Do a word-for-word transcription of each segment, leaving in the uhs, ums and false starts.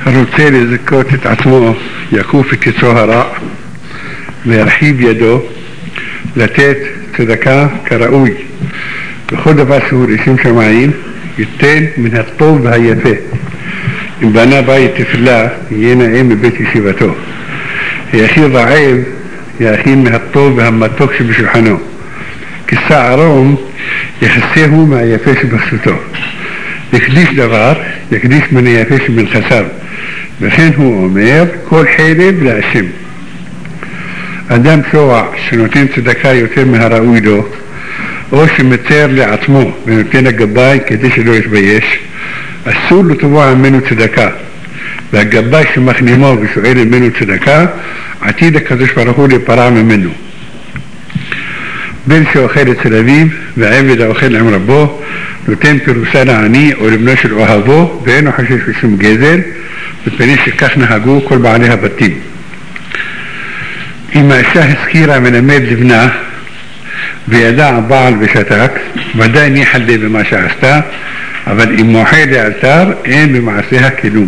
הרוצה לזכות את עצמו יקוף את יצרו הרע וירחיב ידו לתת צדקה כראוי בכל דבר שהוא לשם שמיים, ייתן מן הטוב והיפה. אם בנה בית תפילה יהיה נאה מבית ישיבתו, היכיל רעב יאכיל מהטוב והמתוק שבשולחנו, כיסא ערום יחסהו מהיפה שבחסותו, יקדיש דבר יקדיש מן היפה שבנכסיו, וכן הוא אומר כל חלב להשם. אדם שוע שנותן צדקה יותר מהראוי לו, או שמצר לעצמו ונותן הגבאי כדי שלא יתבייש, אסור לתבוע ממנו צדקה, והגבאי שמכנימו ושואל ממנו צדקה עתיד הקדוש ברוך הוא להיפרע ממנו. בן שאוכל אצל אביו ועבד האוכל עם רבו נותן פירוסה לעני או לבנו של אוהבו, ואינו חושש בשום גזל, מפני שכך נהגו כל בעלי הבתים. אם האישה הזכירה מלמד לבנה וידע הבעל ושתק, ודאי ניחא לה במה שעשתה, אבל אם מוחה לאלתר אין במעשיה כלום.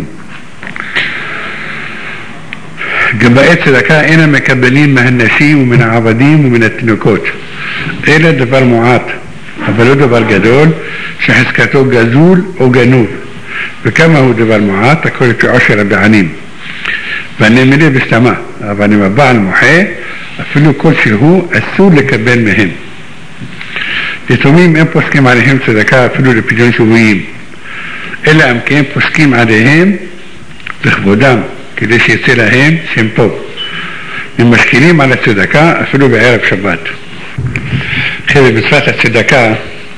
גבאי צדקה אינם מקבלים מהנשים ומן העבדים ומן התינוקות, אלא דבר מועט, אבל לא דבר גדול שחזקתו גזול או גנוב. וכמה הוא דבר מועט? הכל לפי עושר הבענים. והנמלה בסתמה, אבל אם הבעל מוחה, אפילו כל שהוא אסור לקבל מהם. יתומים אין פוסקים עליהם צדקה אפילו לפדיון שבויים, אלא אם כן פוסקים עליהם לכבודם, כדי שיצא להם שם טוב. הם משכילים על הצדקה אפילו בערב שבת. אחרי במצוות הצדקה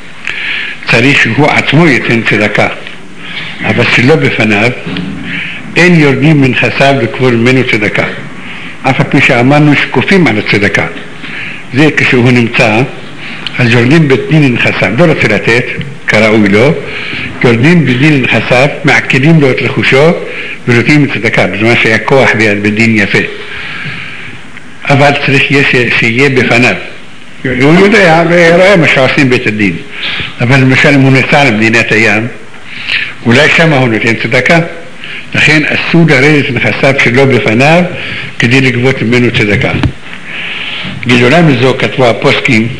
צריך שהוא עצמו ייתן צדקה, אבל שלא בפניו אין יורדים מנכסיו לקבור ממנו צדקה, אף על פי שאמרנו שכופים על הצדקה. זה כשהוא נמצא אז יורדים בדין נכסיו, לא רוצה לתת כראוי לו, יורדים בדין נכסיו, מעקדים לו את רכושו ונותנים צדקה, בזמן שהיה כוח ביד בדין יפה. אבל צריך שיהיה בפניו, הוא יודע ורואה מה שעושים בית הדין. אבל למשל אם הוא נסע למדינת הים, אולי שם הוא נותן צדקה, לכן אסור לרדת נכסיו שלו בפניו כדי לגבות ממנו צדקה. גדולה מזו כתבו הפוסקים,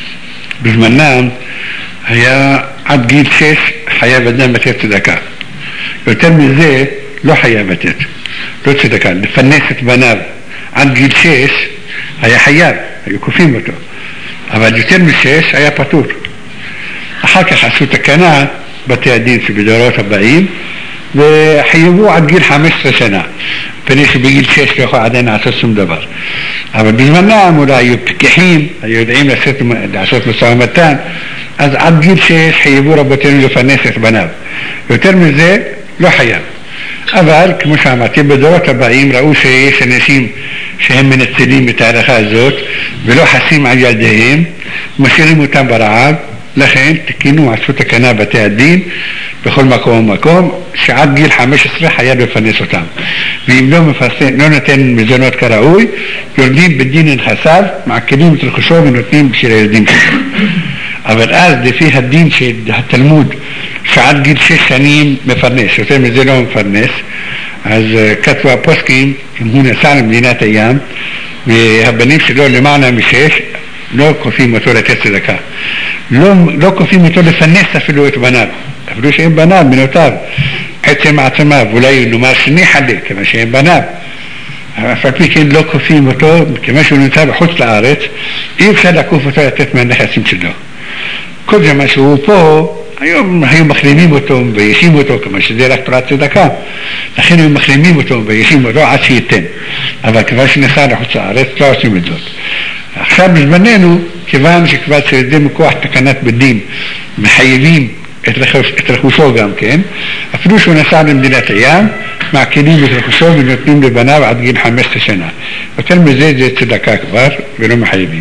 בזמנם היה עד גיל שש חייב אדם לתת צדקה, יותר מזה לא חייב לתת, לא צדקה, לפרנס את בניו עד גיל שש היה חייב, היו כופים אותו, אבל יותר משש היה פטור. אחר כך עשו תקנה בתי הדין שבדורות הבאים וחייבו עד גיל חמש עשרה שנה, פני שבגיל שש לא יכול עדיין לעשות שום דבר. אבל בזמנם אולי היו פקחים, היו יודעים לעשות, לעשות משא ומתן, אז עד גיל שש חייבו רבותינו לפרנס את בניו, יותר מזה לא חייב. אבל כמו שאמרתי, בדורות הבאים ראו שיש אנשים שהם מנצלים את ההלכה הזאת ולא חסים על ילדיהם, משאירים אותם ברעב, לכן תקינו, עשו תקנה בתי הדין בכל מקום ומקום שעד גיל חמש עשרה חייב לפרנס אותם, ואם לא מפרסם, לא נותן מזונות כראוי, יורדים בדין נכסיו, מעקלים את רכושו ונותנים בשביל הילדים שלו. אבל אז לפי הדין של התלמוד שעד גיל שש שנים מפרנס, יותר מזה לא מפרנס, אז כתבו הפוסקים אם הוא נסע למדינת הים והבנים שלו למעלה משש, לא כופים אותו לתת צדקה, לא, לא כופים אותו לפרנס אפילו את בניו, אפילו שהם בניו, בנותיו, עצם עצמיו, אולי נאמר שני חלק, כמה שהם בניו, אף על פי כן לא כופים אותו, כמה שהוא נמצא בחוץ לארץ, אי אפשר לקוף אותו לתת מהנכסים שלו. כל זמן שהוא פה, היום היו מחרימים אותו וישים אותו, כמה שזה רק תורת צדקה, לכן היו מחרימים אותו וישים אותו עד שייתן, אבל כבר שנסע לחוץ לארץ לא עושים את זאת. עכשיו בזמננו, כיוון שכבר ציידים מכוח תקנת בדין מחייבים את, רכוש, את רכושו גם כן, אפילו שהוא נסע למדינת הים, מעקלים את רכושו ונותנים לבניו עד גיל חמש עשרה שנה. יותר מזה זה צדקה כבר ולא מחייבים.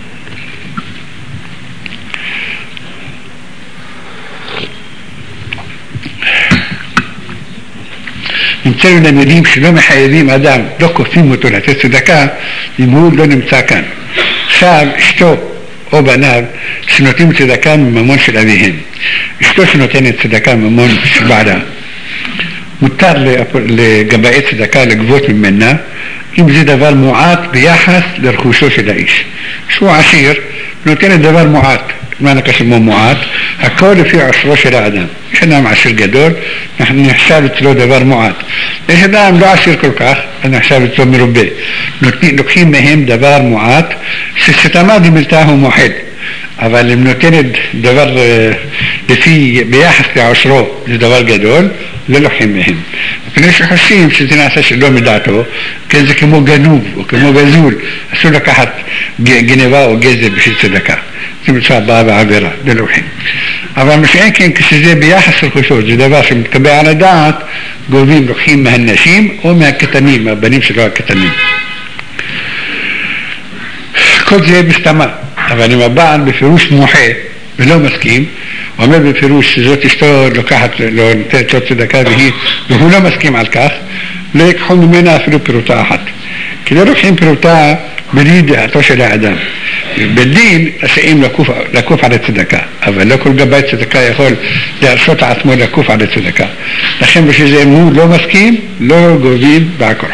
נמצאנו למדים שלא מחייבים אדם, לא כופים אותו לתת צדקה אם הוא לא נמצא כאן. עכשיו אשתו או בניו שנותנים צדקה מממון של אביהם, אשתו שנותנת צדקה מממון של בעלה, מותר לגבאי צדקה לגבות ממנה אם זה דבר מועט ביחס לרכושו של האיש. שהוא עשיר, נותן את דבר מועט, מה נקשמו מועט? הכל לפי עשרו של האדם. יש אדם עשיר גדול, נחשב אצלו דבר מועט. יש אדם לא עשיר כל כך, אז נחשב אצלו מרובה. לוקחים מהם דבר מועט, שסתמה דמילתה הוא מוחד. אבל אם נותנת דבר לפי, ביחס לעשרו, זה דבר גדול, לא לוקחים מהם. לפני שחושבים שזה נעשה שלא מדעתו, כן זה כמו גנוב או כמו גזול, אסור לקחת גנבה או גזל בשביל צדקה. זה מצווה באה בעבירה, לא לוקחים. אבל משעין כן, כשזה ביחס לרכושו, זה דבר שמתקבל על הדעת, גובים, לוקחים מהנשים או מהקטנים, מהבנים שלו הקטנים. כל זה בסתמה. אבל אם הבעל בפירוש מוחה ולא מסכים, הוא אומר בפירוש שזאת אשתו לוקחת, לא נותנת לו צדקה והיא, והוא לא מסכים על כך, לא יקחו ממנה אפילו פירוטה אחת. כי לא לוקחים פירוטה בלי דעתו של האדם. בדין רשאים לקוף, לקוף על הצדקה, אבל לא כל גבאי צדקה יכול להרשות עצמו לקוף על הצדקה. לכן בשביל אם הוא לא מסכים, לא גובים בעקרו.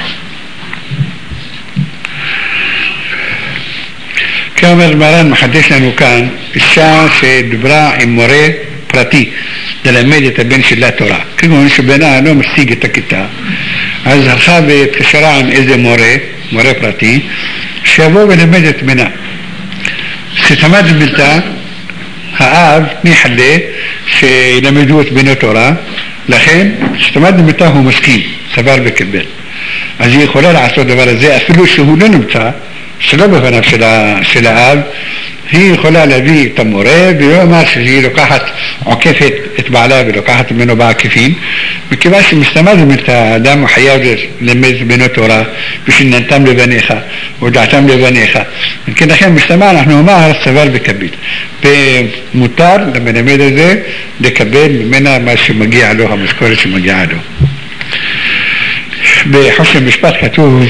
כאומר מרן מחדש לנו כאן, אישה שדברה עם מורה פרטי ללמד את הבן שלה תורה. כגון שבנה לא משיג את הכיתה, אז הלכה והתקשרה עם איזה מורה, מורה פרטי, שיבוא ולמד את בנה. שתמד בלתה, האב מחלה שילמדו את בנו תורה, לכן שתמד בלתה הוא מסכים, סבר וקבל. אז היא יכולה לעשות דבר הזה, אפילו שהוא לא נמצא, שלא בפניו של, של האב, היא יכולה להביא את המורה ולומר שהיא לוקחת, עוקפת את בעלה ולוקחת ממנו בעקיפין, מכיוון שמסתמד את האדם הוא חייב ללמד בנו תורה ושננתם לבניך ודעתם לבניך. כן, לכן מסתמד אנחנו אומר סבל וקביל, ומותר למלמד הזה לקבל ממנה מה שמגיע לו, המשכורת שמגיעה לו. בחושן משפט כתוב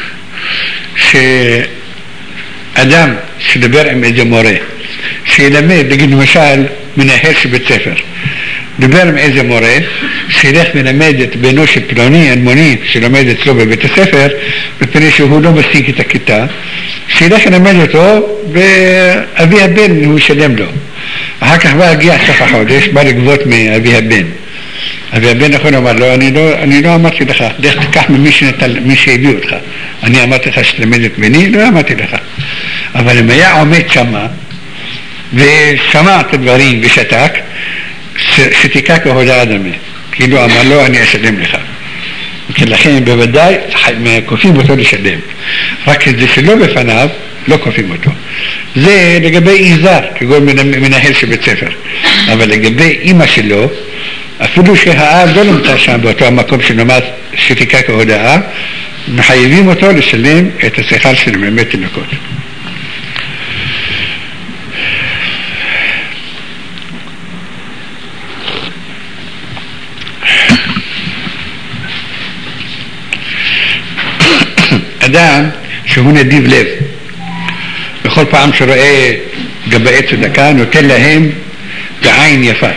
שאדם שדבר עם איזה מורה שילמד, נגיד למשל מנהל של בית ספר, דבר עם איזה מורה שילך מלמד את בנו של פלוני אלמוני שלומד אצלו בבית הספר, בפני שהוא לא משיג את הכיתה, שילך ללמד אותו ואבי הבן הוא שלם לו. אחר כך בא הגיע סוף החודש, בא לגבות מאבי הבן. אבי הבן יכול לומר לו, אני לא, אני לא אמרתי לך, לך תיקח ממי שנתל, מי שהביא אותך. אני אמרתי לך שתלמד את בני, לא אמרתי לך. אבל אם היה עומד שמה ושמע את הדברים ושתק, שתיקה כהודעה דמה. כאילו אמר לו, אני אשלם לך. לכן בוודאי כופים אותו לשלם. רק את זה שלא בפניו, לא כופים אותו. זה לגבי איזר, כגון מנהל של בית ספר. אבל לגבי אמא שלו, אפילו שהאב לא נמצא שם באותו המקום שנאמר שתיקה כהודעה, מחייבים אותו לשלם את השכר של באמת תינוקות. אדם שהוא נדיב לב, בכל פעם שרואה גבאי צדקה נותן להם בעין יפה,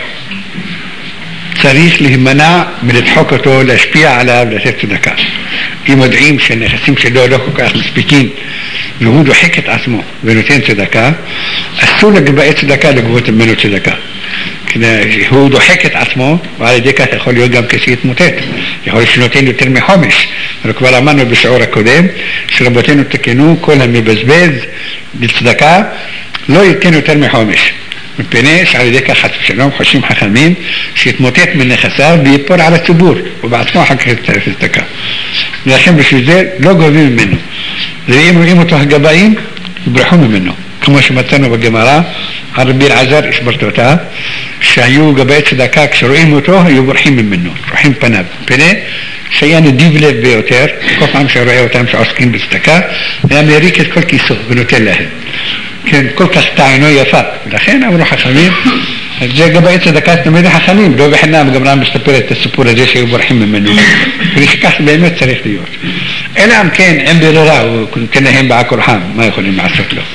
צריך להימנע מלדחוק אותו, להשפיע עליו, לתת צדקה. אם יודעים שהנכסים שלו לא כל כך מספיקים והוא דוחק את עצמו ונותן צדקה, אסור לגבאי צדקה לגבות ממנו צדקה. הוא דוחק את עצמו, ועל ידי כך יכול להיות גם כשיתמוטט, יכול להיות שנותן יותר מחומש. אבל כבר אמרנו בשיעור הקודם שרבותינו תקנו כל המבזבז לצדקה לא ייתן יותר מחומש, מפני שעל ידי כך חס ושלום חושבים חכמים שיתמוטט מנכסיו ויפול על הציבור ובעצמו אחר כך יצטרף לצדקה. ולכן בשביל זה לא גובים ממנו, ואם רואים אותו הגבאים יברחו ממנו, כמו שמצאנו בגמרא על רבי אלעזר איש ברטותה, שהיו גבאי צדקה כשרואים אותו היו בורחים ממנו, בורחים פניו, מפני שהיה נדיב לב ביותר. כל פעם שרואה אותם שעוסקים בצדקה היה מריק את כל כיסו ונותן להם, כן, כל כך טענו יפה. ולכן אמרו חכמים, זה גבאי צדקה תמיד חכמים, לא בחינם הגמרא מספרת את הסיפור הזה שהיו בורחים ממנו, ולשכך באמת צריך להיות. אלא אם כן אין ברירה, הוא נותן להם בעקורחם, מה יכולים לעשות לו?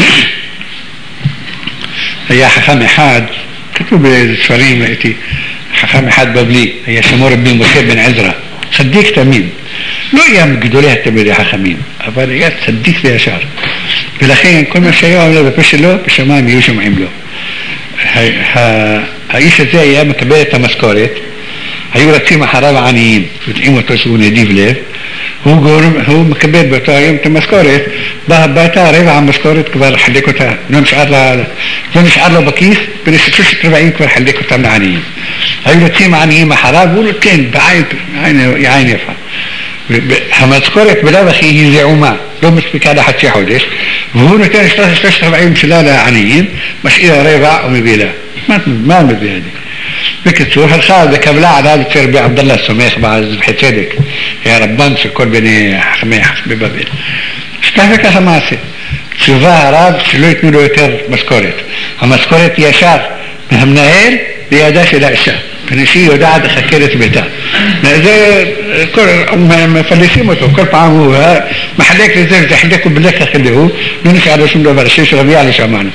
היה חכם אחד, כתוב בספרים, ראיתי, חכם אחד בבלי, היה שמו רבי משה בן עזרא, צדיק תמים, לא היה מגדולי התלמידי חכמים, אבל היה צדיק וישר, ולכן כל מה שהיה אומר בפה שלו, בשמיים יהיו שומעים לו. האיש הזה היה מקבל את המשכורת, היו רצים אחריו העניים, יודעים אותו שהוא נדיב לב, הוא, גורם, הוא מקבל באותו היום את המשכורת, בא הביתה, רבע המשכורת כבר חלק אותה, לא נשאר, לה, לא נשאר לו בכיס, ולשלושת רבעים כבר חלק אותם לעניים. היו רצים העניים אחריו, הוא נותן בעין, בעין, בעין יפה. המשכורת בלב הכי היא זעומה, לא מספיקה לחצי חודש, והוא נותן שלושת רבעים שלה לעניים, משאיר הרבע ומביא לה. מה, מה מביא לי? בקיצור, הלכה וקבלה עליו אצל רבי עבדאללה סומך בזבחי צדק, היה רבן של כל בני חכמי בבבל. שכך וככה מעשה. צווה הרב שלא ייתנו לו יותר משכורת. המשכורת ישר מהמנהל לידה של האישה. פנישי יודעת לחקר את ביתה. זה, מפלסים אותו, כל פעם הוא מחלק לזה וזה חלק ובלך חלהו, לא נשאר לו שום דבר, שיש רביע לא שמענו.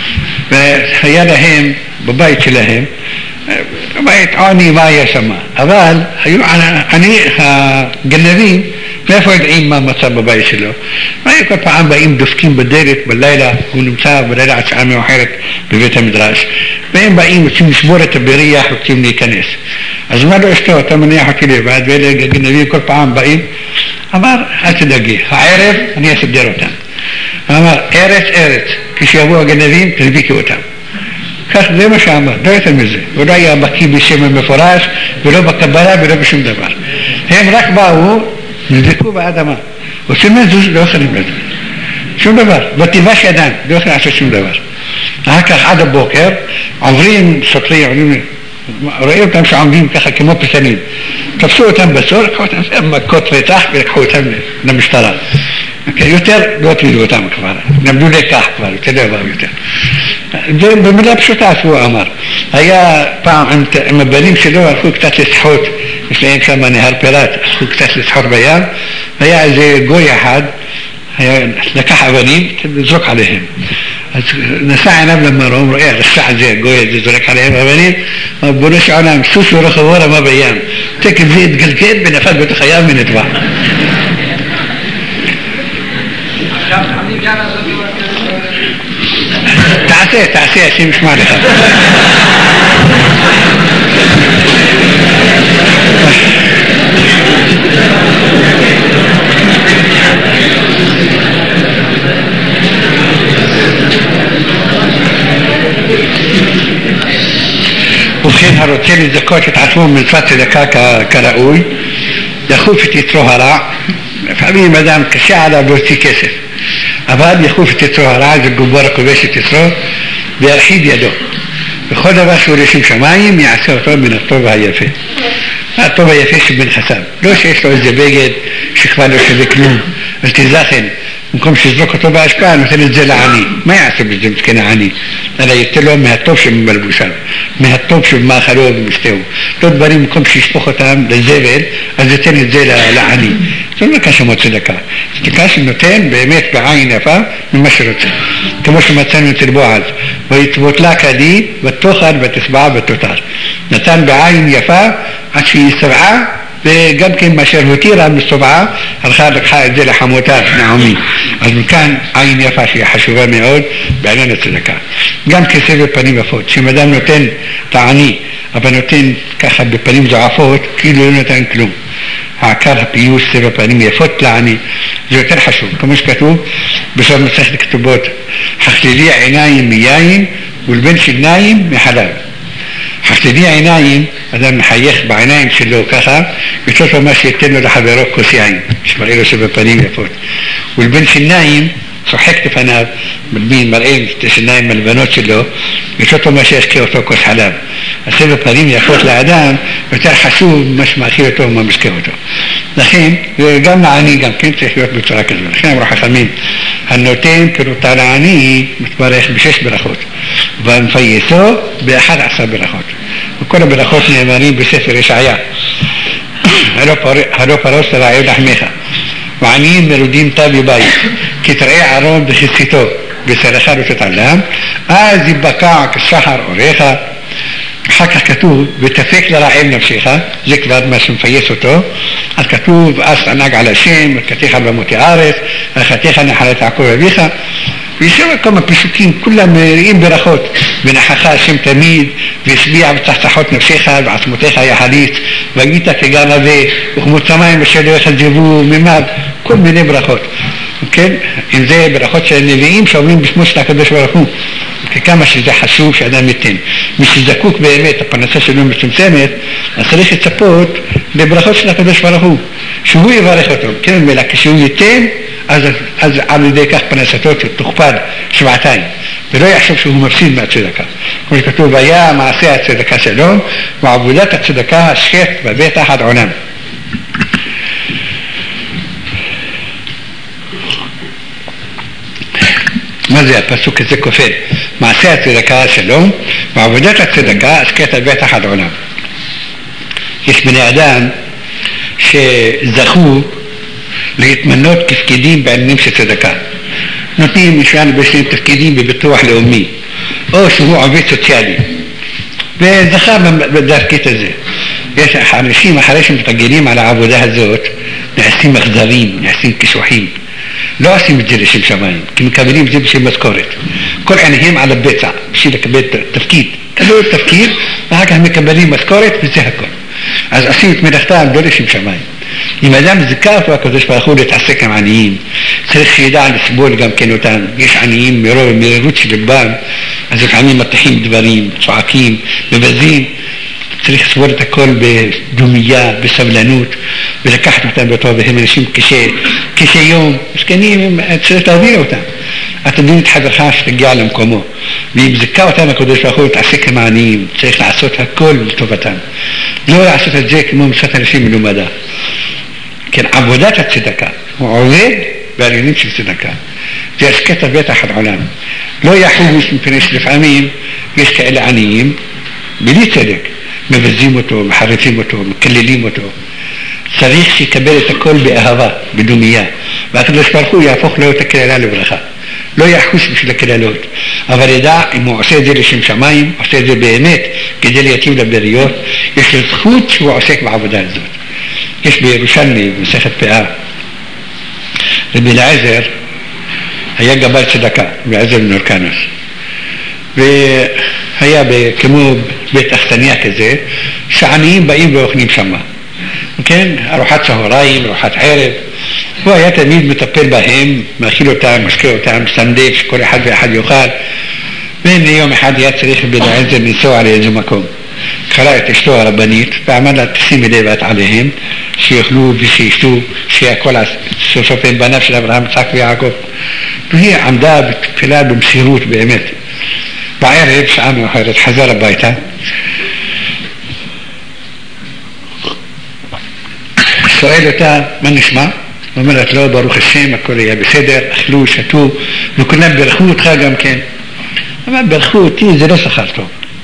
והיה להם, בבית שלהם, בבית עוני מה היה שמה, אבל היו אני, הגנבים, מאיפה יודעים מה המצב בבית שלו? היו כל פעם באים דופקים בדלת בלילה, הוא נמצא בלילה עד שעה מאוחרת בבית המדרש, והם באים רוצים לשבור את הבריח, רוצים להיכנס. אז מה לא אשתו, אתה מניח אותי לבד, ואלה הגנבים כל פעם באים, אמר, אל תדאגי, הערב אני אסדר אותם. אמר, ארץ ארץ, כשיבואו הגנבים תדביקי אותם. כך זה מה שאמר, לא יותר מזה, הוא לא היה בקיא בשם המפורש, ולא בקבלה ולא בשום דבר. הם רק באו, נדבקו באדמה, עושים מזוז, לא יכולים לזה. שום דבר, בטבעש ידן, לא יכולים לעשות שום דבר. אחר כך עד הבוקר, עוברים שוטרים, עוברים, רואים אותם שעומדים ככה כמו פסנים, תפסו אותם בסור, לקחו אותם מכות רצח ולקחו אותם למשטרה. יותר לא תמידו אותם כבר, נמדו לקח כבר, יותר לא באו יותר. זה במילה פשוטה שהוא אמר. היה פעם עם, עם הבנים שלו, הלכו קצת לשחות, יש להם שם נהר פיראט, הלכו קצת לשחות בים, היה איזה גוי אחד, היה, לקח אבנים, לזרוק עליהם. אז נסע עיניו למרום, רואה, רשע הזה, הגוי הזה, זורק עליהם אבנים, בונש עולם, סוס ורחבו רמה בים. תקף זה התגלגל ונפל בתוך הים ונטבע. תעשה, תעשה, השם ישמע לך. ובכן הרוצה לזכות את עצמו ממצוות צדקה כראוי, יחוף את יצרו הרע. לפעמים אדם קשה עליו להוציא כסף, אבל יחוף את יצרו הרע, זה גבור הכובש את יצרו וירחיד ידו. בכל דבר שהוא לשם שמיים יעשה אותו מן הטוב והיפה, הטוב היפה שבנכסיו, לא שיש לו איזה בגד שכבר לא שווה כלום, אז תזכן, במקום שזרוק אותו בהשפעה נותן את זה לעני. מה יעשה בזה מסכן העני? אלא יתן לו מהטוב שבמלבושיו, מהטוב שבמאכלו ובמשתהו, לא דברים במקום שישפוך אותם לזבל, אז יתן את זה לעני. זה לא נקרא שמו צדקה, צדקה שנותן באמת בעין יפה ממה שרוצה, כמו שמצאנו אצל בועז, ויצבות לה כדי ותאכל ותשבעה ותותר, נתן בעין יפה עד שהיא שבעה, וגם כן מה שהותירה מסובעה, הלכה לקחה את זה לחמותה נעמי. אז מכאן עין יפה שהיא חשובה מאוד בעניין הצדקה. גם כסב בפנים יפות, שאם אדם נותן לעני, אבל נותן ככה בפנים זועפות, כאילו לא נותן כלום. העיקר הפיוס סבב פנים יפות לעני, זה יותר חשוב, כמו שכתוב בסוף מסכת כתובות, חכלילי עיניים מיין ולבן שיניים מחלב. חכלילי עיניים, אדם מחייך בעיניים שלו ככה, יוצאות לו מה שייתן לו לחברו כוס יין, שמראה לו סבב פנים יפות. ולבן שיניים, צוחק לפניו, מלבין, מראה את השיניים הלבנות שלו, יוצאות לו מה שישקה אותו כוס חלב. הסבב פנים יפות לאדם יותר חשוב ממה שמאכיל אותו ומה משקה אותו. לכן, גם לעני גם כן צריך להיות בצורה כזו. לכן אמרו חכמים, הנותן כנותן לעני מתברך בשש ברכות, והמפייסו באחד עשר ברכות. וכל הברכות נאמרים בספר ישעיה. הלא פרוס לרעיון לחמך, ועניים מרודים תא בבית, כי תראה ערום בכיסיתו, בשרך לא תתעלם, אז יבקע כשחר אורך, אחר כך כתוב, ותפק לרעב נפשך, זה כבר מה שמפייס אותו, אז כתוב, אז תענג על השם, וקטיך במותי הארץ, וחתיך נחלת יעקב אביך, ויש כמה פסוקים, כולם מראים ברכות, ונכחה השם תמיד, והשביע בצחצחות נפשך, ועצמותיך יחליץ, והגית כגן אבה, וכמות מים ושלוח זבוב, ממד, כל מיני ברכות. כן? אם זה ברכות של הנביאים שאומרים בשמו של הקדוש ברוך הוא, כמה שזה חשוב שאדם ייתן. מי שזקוק באמת, הפרנסה שלו מצומצמת, אז צריך לצפות לברכות של הקדוש ברוך הוא, שהוא יברך אותו. כן? אלא כשהוא ייתן, אז, אז על ידי כך פרנסתו תוכפל שבעתיים, ולא יחשוב שהוא מפסיד מהצדקה. כמו שכתוב, היה מעשה הצדקה שלום, ועבודת הצדקה השחט בבית אחד עולם. מה זה הפסוק הזה כופל? מעשה הצדקה שלום, ועבודת הצדקה השקט על בית אחד עולם. יש בני אדם שזכו להתמנות תפקידים בעניינים של צדקה. נותנים משלנו בשביל תפקידים בביטוח לאומי, או שהוא עובד סוציאלי, וזכה בדרכית הזה. יש אנשים אחרי שמתרגלים על העבודה הזאת, נעשים מחזרים, נעשים כיסוחים. לא עושים את זה לשם שמיים, כי מקבלים את זה בשביל משכורת. כל עיניהם על הבצע, בשביל לקבל תפקיד. קבלו תפקיד, ואחר כך מקבלים משכורת, וזה הכל. אז עושים את מלאכתם לא לשם שמיים. אם אדם זכה אותו הקדוש ברוך הוא להתעסק עם עניים, צריך שידע לסבול גם כן אותם. יש עניים מרוב מרירות של ליבם, אז לפעמים מטחים דברים, צועקים, מבזים. צריך לסבול את הכל בדומיה, בסבלנות, ולקחת אותם באותו, והם אנשים קשה, קשה יום, מסכנים, צריך להבין אותם. אתה מבין את חברך שתגיע למקומו, ואם זכה אותם הקדוש ברוך הוא להתעסק עם העניים, צריך לעשות הכל לטובתם. לא לעשות את זה כמו משאת אנשים מלומדה. כן, עבודת הצדקה, הוא עובד בעניינים של צדקה. זה השקט בית אחד עולם. לא יחוש מפני שלפעמים יש כאלה עניים, בלי צדק. מבזים אותו, מחרפים אותו, מקללים אותו. צריך שיקבל את הכל באהבה, בדומיה. והקדוש ברוך הוא יהפוך לו את הקללה לברכה. לא יחוש בשביל הקללות. אבל ידע, אם הוא עושה את זה לשם שמיים, עושה את זה באמת כדי להיטיב לבריות, יש לו זכות שהוא עוסק בעבודה הזאת. יש בירושלמי, במסכת פאה, רבי אליעזר היה גבל צדקה, רבי אליעזר בן הורקנוס. והיה כמו בית אכסניה כזה, שעניים באים ואוכלים שמה. כן? ארוחת צהריים, ארוחת ערב. הוא היה תמיד מטפל בהם, מאכיל אותם, משקה אותם, סנדק, שכל אחד ואחד יאכל. והנה יום אחד היה צריך רבי אליעזר לנסוע לאיזה מקום. קרא את אשתו הרבנית, ואמר לה, תשימי לב עליהם, שיאכלו ושישתו, שהכל סוף סוף הם בניו של אברהם, יצחק ויעקב. והיא עמדה בתפילה במסירות באמת. בערב, שעה מאוחרת, חזר הביתה. שואל אותה, מה נשמע? אומרת לו, ברוך השם, הכל היה בסדר, אכלו, שתו, וכולם ברכו אותך גם כן. אבל ברכו אותי, זה לא שכר טוב.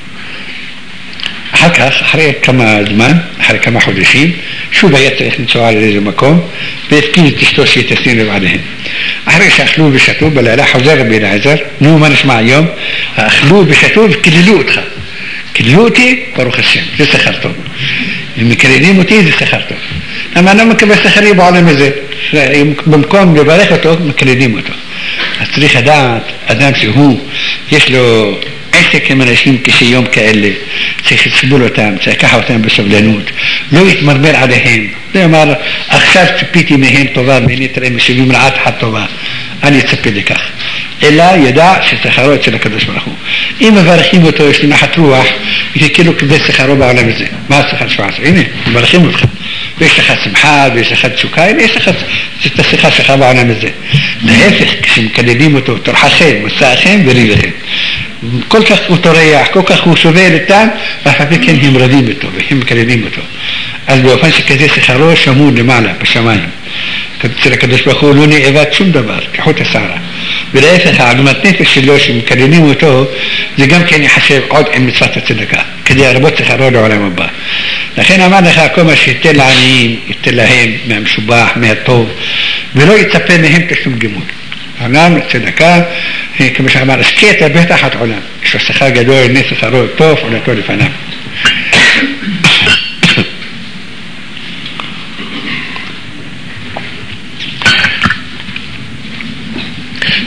אחר כך, אחרי כמה זמן, אחרי כמה חודשים, שוב היה צריך לנסוע לאיזה מקום, והפקיד את אשתו שתשים לב עליהם. אחרי שאכלו ושתו, בלילה חוזר רבי אליעזר, נו, מה נשמע היום? אכלו ושתו וכללו אותך. כללו אותי, ברוך השם, זה שכר טוב. אם מקללים אותי, זה שכר טוב. למה אני לא מקבל שכרי בעולם הזה? במקום לברך אותו, מקללים אותו. אז צריך לדעת, אדם שהוא, יש לו עסק עם אנשים כשיום כאלה, צריך לסבול אותם, צריך לקחת אותם בסבלנות, לא יתמרמר עליהם, זה אומר, עכשיו ציפיתי מהם טובה, והנה תראה משיבים רעת אחת טובה, אני אצפה לכך. אלא ידע ששכרו אצל הקדוש ברוך הוא. אם מברכים אותו, יש לי נחת רוח, כאילו כדי שכרו בעולם הזה. מה השכר שבע עשרה? הנה, מברכים אותך. ויש לך שמחה, ויש לך תשוקה, הנה יש לך את השכר שלך בעולם הזה. להפך, כשמקללים אותו, תורחכם, מסעכם וריבכם. כל כך הוא תורח, כל כך הוא סובל איתם, ואחר כך הם רבים אותו, והם מקללים אותו. אז באופן שכזה שכרו שמור למעלה, בשמיים. אצל הקדוש ברוך הוא לא נאבד שום דבר, כחוט השערה. ולהפך, העגמת נפש שלו שמקללים אותו, זה גם כן יחשב עוד עם מצוות הצדקה, כדי לרבות שכרו לעולם הבא. לכן אמר לך, כל מה שייתן לעניים, ייתן להם מהמשובח, מהטוב, ולא יצפה מהם תשלום גמול. עולם לצדקה, כמו שאמר, השקט הבטח עד עולם. יש לו שכר גדול, נס שכרו טוב, עולתו לפניו.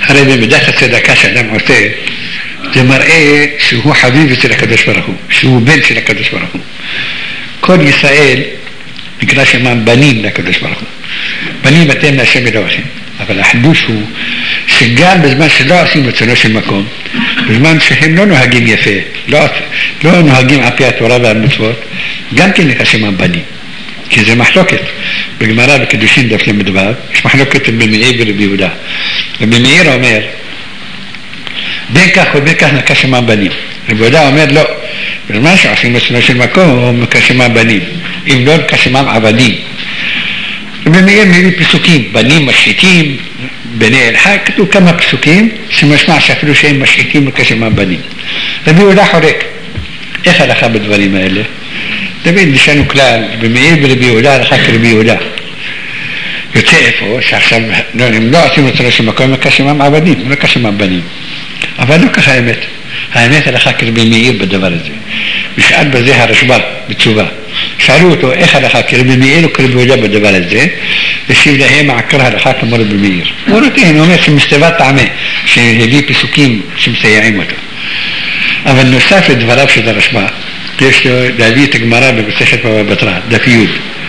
הרי במידת הצדקה שאדם עושה, זה מראה שהוא חביב אצל הקדוש ברוך הוא, שהוא בן של הקדוש ברוך הוא. כל ישראל נקרא שמם בנים לקדוש ברוך הוא. בנים אתם להשם אלוהיכם. אבל החידוש הוא שגם בזמן שלא עושים רצונו של מקום, בזמן שהם לא נוהגים יפה, לא, לא נוהגים על פי התורה והמצוות, גם כן נקרא שמם בנים. כי זה מחלוקת. בגמרא בקידושין דף למדבר, יש מחלוקת רבי מאיר ורבי יהודה. רבי מאיר אומר, בין כך ובין כך נקרא שמם בנים. רבי יהודה אומר, לא, בזמן שעושים רצונו של מקום, נקרא שמם בנים. אם לא, נקרא שמם עבדים. רבי מאיר מביא פסוקים, בנים משחיתים, בני אלחק, כתוב כמה פסוקים, שמשמע שאפילו שהם משחיתים נקרא שמם בנים. רבי יהודה חורק. איך הלכה בדברים האלה? תמיד נשאנו כלל, במאיר ורבי יהודה הלכה כרבי יהודה. יוצא איפה, שעכשיו הם לא עושים רצונו של מקום, נקרא שמם עבדים, לא נקרא שמם בנים. אבל לא ככה האמת. האמת הלכה כרבי מאיר בדבר הזה. ושאל בזה הרשב"א בתשובה. שאלו אותו איך הלכה כרבי מאיר או כרבי יהודה בדבר הזה, ושיב להם עקר הלכה כמו רבי מאיר. הוא נותן, הוא אומר שמסתיבת טעמה, שהביא פסוקים שמסייעים אותו. אבל נוסף לדבריו של הרשב"א, יש לו להביא את הגמרא במסכת בבא בתרא, דף י',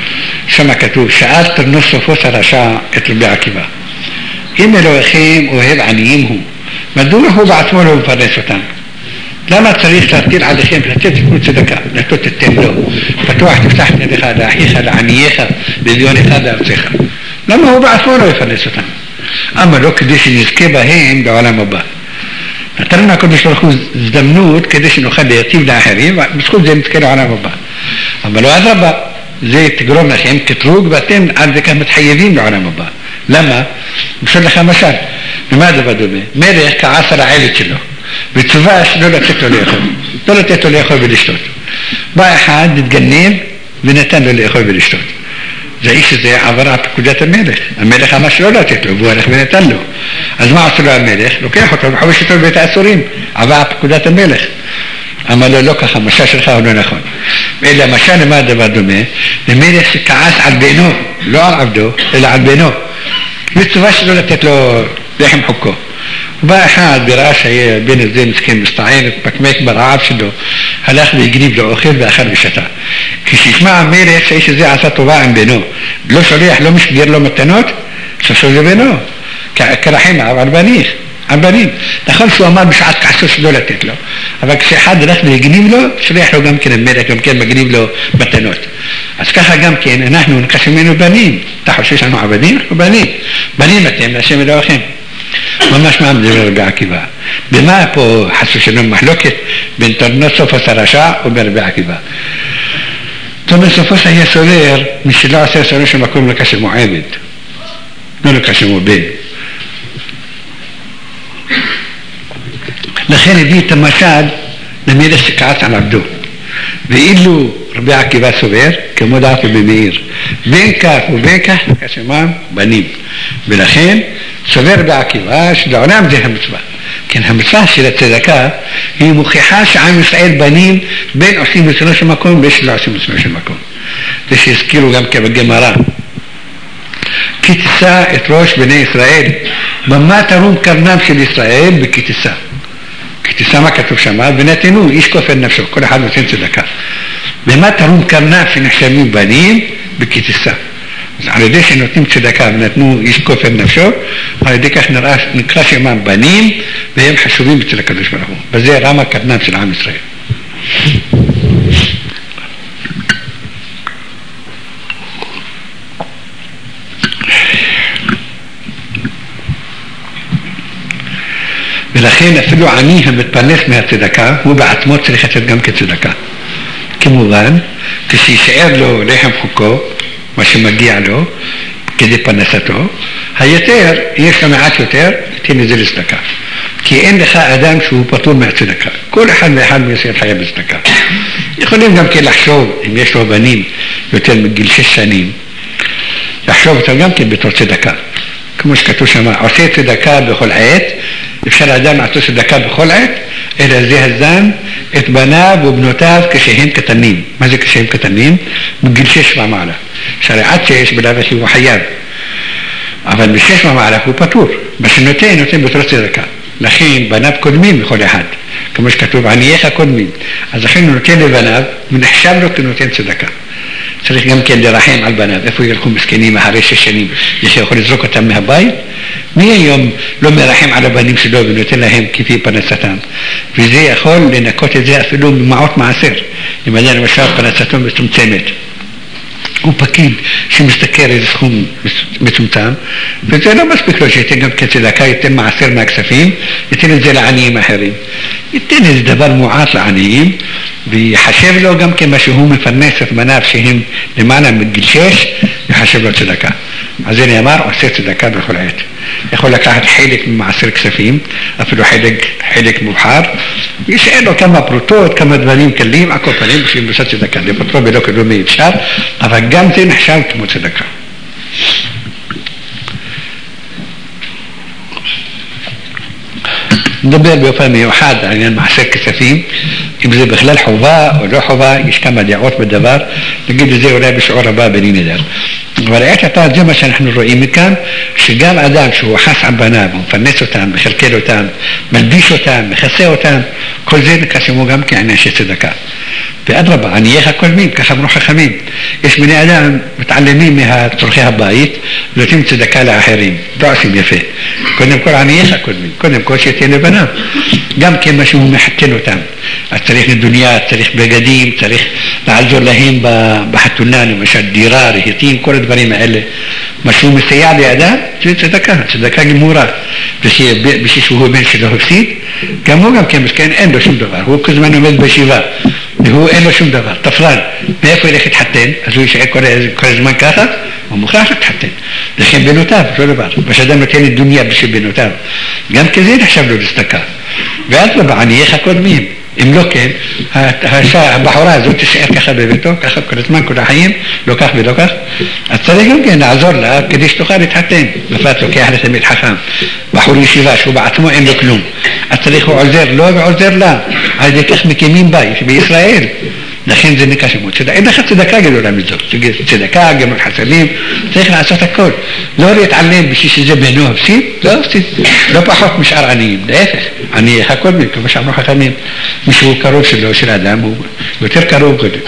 שם כתוב, שאל תרנוס סופוס הרשע את רבי עקיבא. אם אלוהיכם אוהב עניים הוא, מדוע הוא בעצמו לא מפרנס אותם? למה צריך להטיל עליכם לתת תקנו צדקה, לתת תתן לו, פתוח תפתח ידיך לאחיך, לענייך, לביון אחד לארצך. למה הוא בעצמו לא יפרנס אותם? אבל לא כדי שנזכה בהם לעולם הבא. נתן לנו הקודש ברוך הוא הזדמנות כדי שנוכל להיטיב לאחרים, בזכות זה נזכה לעולם הבא. אבל לא אדרבה, זה תגרום לכם כתרוג ואתם עד וכך מתחייבים לעולם הבא. למה? בשביל לך משל, ומה הדבר דומה? מלך כעס על העלת שלו, וצווה שלא לתת לו לאכול, לא לתת לו לאכול ולשתות. בא אחד, התגנב ונתן לו לאכול ולשתות. זה האיש הזה עבר על פקודת המלך. המלך אמר שלא לתת לו, והוא הלך ונתן לו. אז מה עשו לו המלך? לוקח אותו וחובש אותו בבית האסורים, עבר על פקודת המלך. אמר לו, לא ככה, המשל שלך הוא לא נכון. אלא המשל למה הדבר דומה? למלך שכעס על בנו, לא על עבדו, אלא על בנו. וצווה שלא לתת לו לחם חוקו. בא אחד בראה שהיה בן הזה מסכן מסתען, פקמק ברעב שלו, הלך והגניב לו אוכל ואכל ושתה. כשישמע המלך שהאיש הזה עשה טובה עם בנו, לא שולח, לא משגר לו מתנות, ששו זה בנו, כרחם על בניך, על בנים. נכון שהוא אמר בשעת כעסו שלא לתת לו, אבל כשאחד הלך והגניב לו, שולח לו גם כן המלך, גם כן מגניב לו מתנות. אז ככה גם כן, אנחנו נקשמנו בנים, אתה חושב שאנחנו עבדים? אנחנו בנים. בנים אתם, להשם אלוהיכם. ממש מה מדבר רבי עקיבא. במה פה חס ושלום מחלוקת בין תרנוס סופוס הרשע ובין רבי עקיבא? תרנוס סופוס היה סובר, מי שלא עושה סובר של מקום לקשמו עבד, לא לקשמו בן. לכן הביא את המשל למלך שכעס על עבדו. ואילו רבי עקיבא סובר, כמו דעת רבי מאיר, בין כך ובין כך לקשמם בנים. ולכן סובר רבי עקיבא שלעולם זה המצווה. כן, המצווה של הצדקה היא מוכיחה שעם ישראל בנים בין עושים רצונו של מקום ובין שלא עושים רצונו של מקום. זה שהזכירו גם כבגמרא. כי תישא את ראש בני ישראל, במה תרום קרנם של ישראל בכי תישא. כי תישא מה כתוב שמה, ונתנו איש כופר נפשו, כל אחד נותן צדקה. במה תרום קרנם שנחשבים בנים בכי תישא. אז על ידי שנותנים צדקה ונתנו איש כופר נפשו, על ידי כך נראה, נקרא שמם בנים, והם חשובים אצל הקדוש ברוך הוא. וזה רמה קרנם של עם ישראל. ולכן אפילו עני המתפרנס מהצדקה, הוא בעצמו צריך לתת גם כצדקה. כמובן, כשישאר לו לחם חוקו, מה שמגיע לו, כדי פרנסתו, היתר, יש לו מעט יותר, תן את זה לצדקה. כי אין לך אדם שהוא פטור מהצדקה. כל אחד ואחד מישראל חייב בצדקה. יכולים גם כן לחשוב, אם יש לו בנים יותר מגיל שש שנים, לחשוב אותם גם כן בתור צדקה. כמו שכתוב שם, עושה צדקה בכל עת, אפשר לאדם לעשות צדקה בכל עת, אלא זה הזן את בניו ובנותיו כשהם קטנים. מה זה כשהם קטנים? בגיל שש ומעלה. שהרי עד שש בלאו הכי הוא חייב. אבל בשש ומעלה הוא פטור. מה שנותן, נותן בתור צדקה. לכן בניו קודמים לכל אחד, כמו שכתוב ענייך קודמים. אז לכן הוא נותן לבניו ונחשב לו כנותן צדקה. צריך גם כן לרחם על בניו, איפה ילכו מסכנים אחרי שש שנים, יש יכול לזרוק אותם מהבית? מי היום לא מרחם על הבנים שלו ונותן להם כפי פרנסתם? וזה יכול לנקות את זה אפילו ממעות מעשר, אם אדם למשל פרנסתו מצומצמת. הוא פקיד שמסתכל איזה סכום מצומצם, וזה לא מספיק לו שייתן גם כצדקה, ייתן מעשר מהכספים, ייתן את זה לעניים אחרים. ייתן איזה דבר מועט לעניים, ויחשב לו גם כמה שהוא מפרנס את בניו שהם למעלה מגיל שש, יחשב לו צדקה. אז זה נאמר, עושה צדקה בכל עת. יכול לקחת חלק ממעשר כספים, אפילו חלק, חלק מובחר, ישאר לו כמה פרוטות, כמה דברים קלים, הכל פנים, בשביל לעשות צדקה. לפטרו ולא כדומי אפשר, אבל גם זה נחשב כמו צדקה. נדבר באופן מיוחד על עניין מעשר כספים, אם זה בכלל חובה או לא חובה, יש כמה דעות בדבר, נגיד את זה אולי בשיעור הבא בלי נדר. אבל לעת עתה זה מה שאנחנו רואים מכאן, שגם אדם שהוא חס על בניו, הוא מפרנס אותם, מחלקל אותם, מלביש אותם, מכסה אותם, כל זה נקסמו גם כעניין של צדקה. ואדרבה, ענייך הקודמים, ככה אמרו חכמים. יש בני אדם מתעלמים מהצורכי הבית, ונותנים צדקה לאחרים, לא עושים יפה. קודם כל ענייך הקודמים, קודם כל שתהיה לבניו. גם כמה שהוא מחתן אותם. אז צריך לדוניה, צריך בגדים, צריך לעזור להם בחתונה, למשל דירה, רהיטים, כל הדברים האלה. מה שהוא מסייע לידם, זה צדקה, צדקה גמורה. בשביל שהוא בן שלא הפסיד, גם הוא גם כמסכן, אין לו שום דבר. הוא כל זמן עומד בישיבה, והוא אין לו שום דבר, תפרן. מאיפה ילך להתחתן? אז הוא יישאר כל, כל הזמן ככה, הוא מוכרח להתחתן. לכן בנותיו, לא דבר. מה שאדם נותן את דוניה בשביל בנותיו. גם כזה נחשב לו לצדקה. ואז לבא, ענייך הקודמים. אם לא כן, הבחורה הזאת תשאר ככה בביתו, ככה כל הזמן, כל החיים, לא כך ולא כך. אז צריך גם כן לעזור לה כדי שתוכל להתחתן. בפרט לוקח לתלמיד חכם, בחור ישיבה שהוא בעצמו אין לו כלום. אז צריך הוא עוזר לו ועוזר לה. על ידי כך מקימים בית בישראל. לכן זה נקרא שמות צדקה. אין לך צדקה גדולה מזאת. צדקה, גמול חסדים, צריך לעשות הכל. לא להתעלם בשביל שזה בנו הפסיד, לא הפסיד. לא פחות משאר עניים, להפך. ענייך הקודמים, כמו שאמרו חכמים. מישהו קרוב שלו, של האדם, הוא יותר קרוב קודם.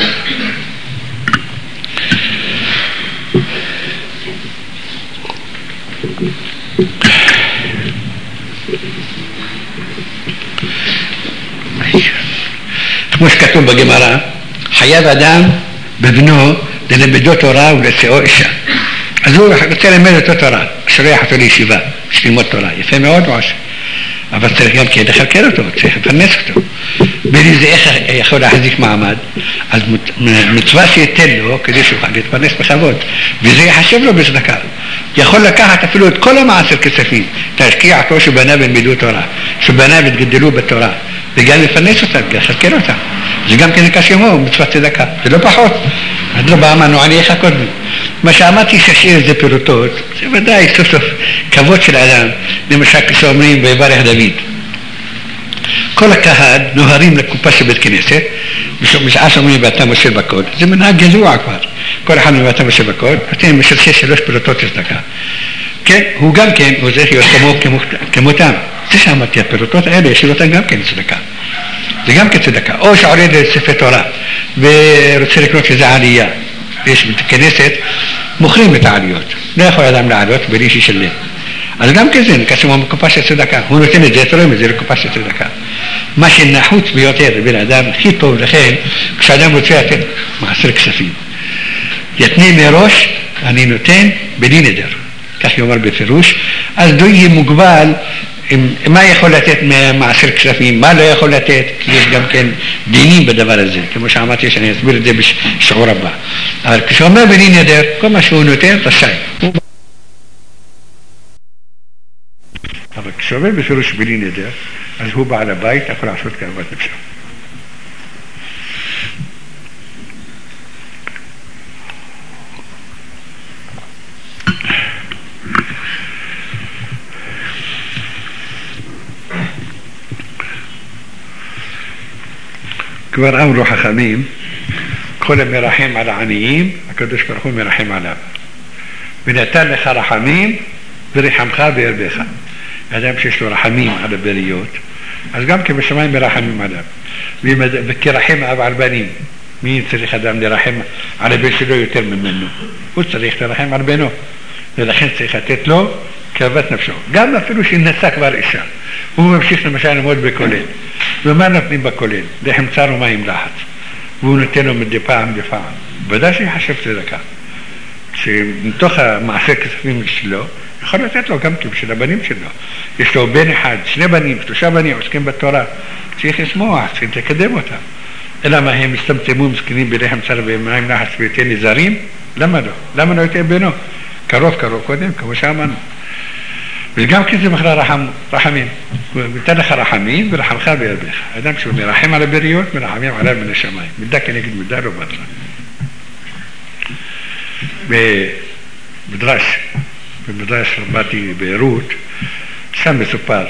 כמו שכתוב בגמרא, חייב אדם בבנו ללמדו תורה ולשאו אישה. אז הוא רוצה ללמד אותו תורה, שולח אותו לישיבה, ללמוד תורה, יפה מאוד עושה. אבל צריך גם כן לחלקל אותו, צריך לפרנס אותו. בלי זה איך יכול להחזיק מעמד, אז מצווה שייתן לו כדי שהוא יכול להתפרנס בכבוד, וזה יחשב לו בצדקה. יכול לקחת אפילו את כל המעשר כספים, תשקיע אותו שבניו ילמדו תורה, שבניו יתגדלו בתורה, וגם לפרנס אותם, לחלקל אותם. זה גם כן כשמו, מצוות צדקה, זה לא פחות. עד לא באמנו ענייך הקודמים. מה שאמרתי ששאיר איזה פירוטות, זה ודאי סוף סוף כבוד של אדם, למשל כשאומרים ביברך דוד. כל הקהל נוהרים לקופה של בית כנסת, בשעה שאומרים ואתה משה בקוד, זה מנהג ידוע כבר. כל אחד ואתה משה בקוד, אתם משלשי שלוש פירוטות של צדקה. כן, הוא גם כן, הוא צריך להיות כמו, כמותם. זה שאמרתי, הפירוטות האלה ישאיר אותם גם כן צדקה. זה גם כצדקה. או שעולה לספר תורה, ורוצה לקנות איזה עלייה. יש בית כנסת, מוכרים את העליות. לא יכול אדם לעלות בלי שישלם. אז גם כזה, כשמו מקופה של צדקה. הוא נותן את זה, תורם את זה לקופה של צדקה. מה שנחוץ ביותר לבן אדם, הכי טוב לכם, כשאדם רוצה לתת מעשר כספים. יתנה מראש, אני נותן בלי נדר. כך יאמר בפירוש. אז לא יהיה מוגבל, מה יכול לתת מעשר כספים, מה לא יכול לתת, כי יש גם כן דינים בדבר הזה, כמו שאמרתי שאני אסביר את זה בשיעור הבא. אבל כשאומר בלי נדר, כל מה שהוא נותן, רשאי. אבל כשאומר בפירוש בלי נדר, אז הוא בעל הבית, יכול לעשות כאוות נפשו. כבר אמרו חכמים, כל המרחם על העניים, הקדוש ברוך הוא מרחם עליו. ונתן לך רחמים, ורחמך וירבך. אדם שיש לו רחמים על הבריות, אז גם כן בשמיים מרחמים עליו. וכרחם אב על בנים, מי צריך אדם לרחם על הבן שלו יותר ממנו? הוא צריך לרחם על בנו, ולכן צריך לתת לו כאוות נפשו. גם אפילו שנשא כבר אישה, הוא ממשיך למשל ללמוד בכולל. ומה נותנים בכולל? לחם צר ומים לחץ. והוא נותן לו מדי פעם לפעם. ודאי שיחשב צדקה. שמתוך המעשה כספים שלו, יכול לתת לו גם בשביל הבנים שלו. יש לו בן אחד, שני בנים, שלושה בנים, עוסקים בתורה. צריך לשמוע, צריך לקדם אותם. אלא מה הם מסתמצמו מסכנים בלחם צר ומים לחץ ויתן לזרים? למה לא? למה לא יותר בנו? קרוב קרוב קודם, כמו שאמרנו. וגם כי זה בכלל רחם, רחמים. ותן לך רחמים ורחמך בירבך. האדם שהוא מרחם על הבריות, מרחמים עליו מן השמיים. מידה כנגד מידה לא בטלה. במדרש, במדרש רבתי ביירות, שם מסופר.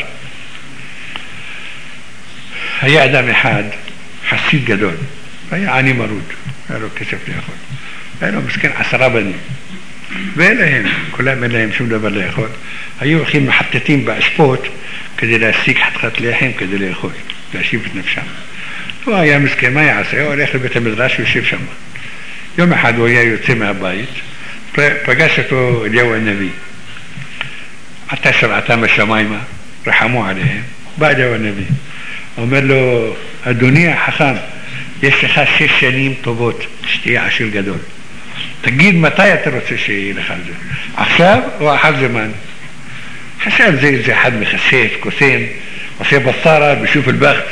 היה אדם אחד, חסיד גדול. היה עני מרוד. היה לו כסף לאכול. היה לו מסכן עשרה בנים. ואין להם, כולם אין להם שום דבר לאכול. היו הולכים מחטטים באשפות כדי להשיג חתיכת לחם כדי לאכול, להשיב את נפשם. הוא היה מסכן, מה יעשה? הוא הולך לבית המדרש ויושב שם. יום אחד הוא היה יוצא מהבית, פגש אותו אליהו הנביא. עתה שבעתם השמיימה, רחמו עליהם, בא אליהו הנביא. אומר לו, אדוני החכם, יש לך שש שנים טובות, שתהיה עשיר גדול. תגיד מתי אתה רוצה שיהיה לך זה? עכשיו או אחר זמן? חשב זה איזה אחד מחשף, קוסם, עושה בשרה בשוף אלבחת,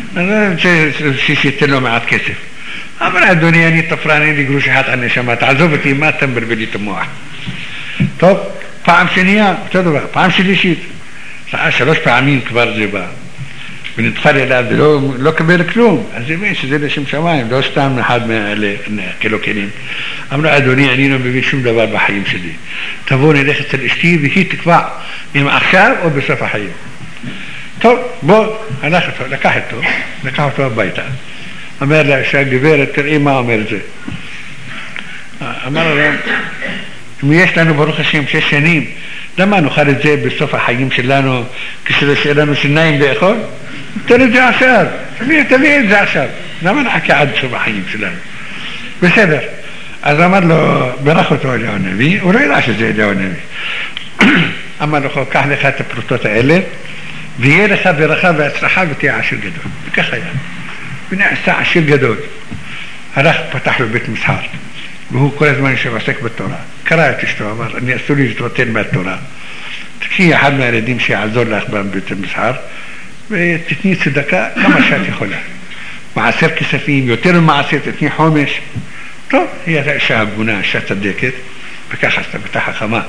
שייתן לו מעט כסף. אמר אדוני, אני תפרן, אין לי גרוש אחד על נשמה, תעזוב אותי, מה אתה מבלבל לי את המוח? טוב, פעם שנייה, אותו דבר, פעם שלישית, שלוש פעמים כבר זה בא. ונדחל אליו ולא לא קבל כלום, אז זה מבין שזה לשם שמיים, לא סתם אחד מאלה כלוקנים. אמרו, אדוני, אני לא מבין שום דבר בחיים שלי. תבוא נלך אצל אשתי והיא תקבע אם עכשיו או בסוף החיים. טוב, בוא, הלך אותו, לקח אותו, לקח אותו הביתה. אמר לה, שהגברת, תראי מה אומר זה. אמר לה, אם יש לנו ברוך השם שש שנים, למה נאכל את זה בסוף החיים שלנו, כששיהיה לנו שיניים לאכול? תן את זה עכשיו, תביא את זה עכשיו. למה נחכה עד סוף החיים שלנו? בסדר. אז אמר לו, ברך אותו אליהו הנביא, הוא לא ידע שזה אליהו הנביא. אמר לו, קח לך את הפרוטות האלה, ויהיה לך ברכה והצלחה ותהיה עשיר גדול. וכך היה. ונעשה עשיר גדול. הלך, פתח לו בית מסחר. והוא כל הזמן יושב עסק בתורה. קרא את אשתו, אמר, אני אסור לי להתרותן מהתורה. תקחי אחד מהילדים שיעזור לך בבית המסחר, ותתני צדקה כמה שאת יכולה. מעשר כספים, יותר ממעשר, תתני חומש. טוב, היא הייתה אישה הגונה, אישה צדקת, וככה עשתה בתך חכמה.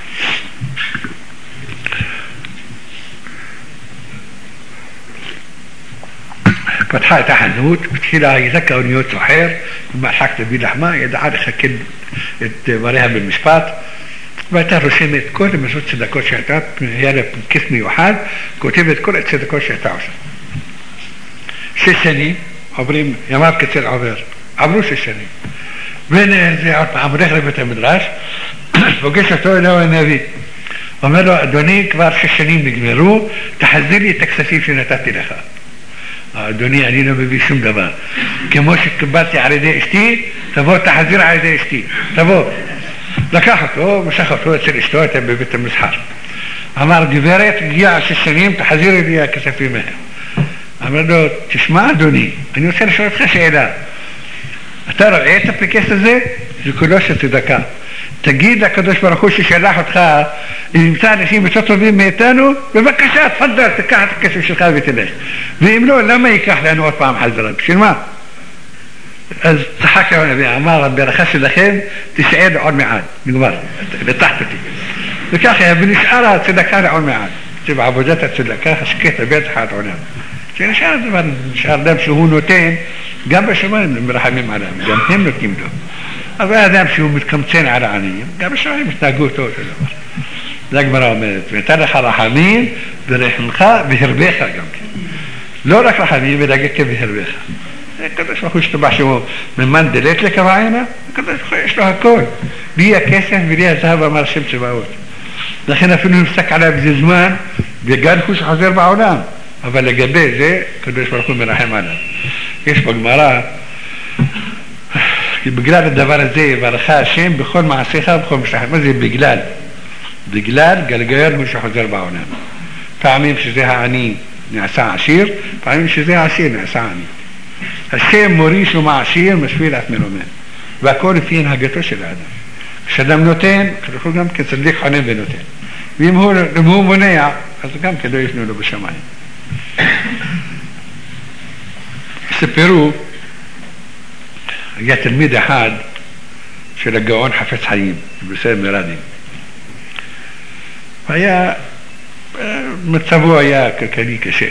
פתחה את החנות, התחילה, הייתה כאוניות סוחר, ומחק תביא לחמה, ידעה לחכד את דבריה במשפט, והייתה רושמת כל המסות צדקות שהייתה, היה לה פנקס מיוחד, כותבת כל הצדקות שהייתה עושה. שש שנים, עוברים, ימיו קצר עובר, עברו שש שנים. וזה עוד פעם, הולך לבית המדרש, פוגש אותו אליהו הנביא. אומר לו, אדוני, כבר שש שנים נגמרו, תחזיר לי את הכספים שנתתי לך. אדוני, אני לא מביא שום דבר. כמו שקיבלתי על ידי אשתי, תבוא, תחזיר על ידי אשתי. תבוא. לקח אותו, משך אותו אצל אשתו, הייתה בבית המסחר. אמר, גברת, הגיע שש שנים, תחזיר לי הכספים מהם. אמר לו, תשמע אדוני, אני רוצה לשאול אותך שאלה. אתה רואה את הפנקס הזה? זה כולו של צדקה. תגיד לקדוש ברוך הוא ששלח אותך, אם נמצא אנשים יותר טובים מאיתנו, בבקשה, תפדל, תקח את הכסף שלך ותלך. ואם לא, למה ייקח לנו עוד פעם חזרה? בשביל מה? אז צחק לו הנביא, אמר, הברכה שלכם תישאר לעוד מעט. נגמר, לתחת אותי. וככה, ונשאר הצדקה לעוד מעט. בעבודת הצדקה, השקט הבטח עד עולם. שנשאר דבר, נשאר אדם שהוא נותן, גם בשמיים מרחמים עליהם, גם הם נותנים לו. אבל האדם שהוא מתקמצן על העניים, גם בשמיים התנהגו אותו אותו דבר. זה הגמרא אומרת, ונתן לך רחמים ורחמך והרבך גם כן. לא רק רחמים, אלא גם והרבך. הקדוש ברוך הוא השתבח שהוא ממן דלת לקרעינה, הקדוש ברוך הוא יש לו הכל. בלי הכסף ובלי הזהב אמר שם צבאות. לכן אפילו נפסק עליו בזה זמן, וגם הוא שחוזר בעולם. אבל לגבי זה, קדוש ברוך הוא מרחם עליו. יש בגמרא, בגלל הדבר הזה יברך השם בכל מעשיך ובכל משלח. מה זה בגלל? בגלל גלגל הוא שחוזר בעולם. פעמים שזה העני נעשה עשיר, פעמים שזה העשיר נעשה עני. השם מוריש ומעשיר משפיל את מרומן. והכל לפי הנהגתו של האדם. כשאדם נותן, הוא גם כצדיק חונן ונותן. ואם הוא, הוא מונע, אז גם כדאי ישנו לו בשמיים. ספרו, היה תלמיד אחד של הגאון חפץ חיים, בסדר מרדים. והיה, מצבו היה כלכלי קשה.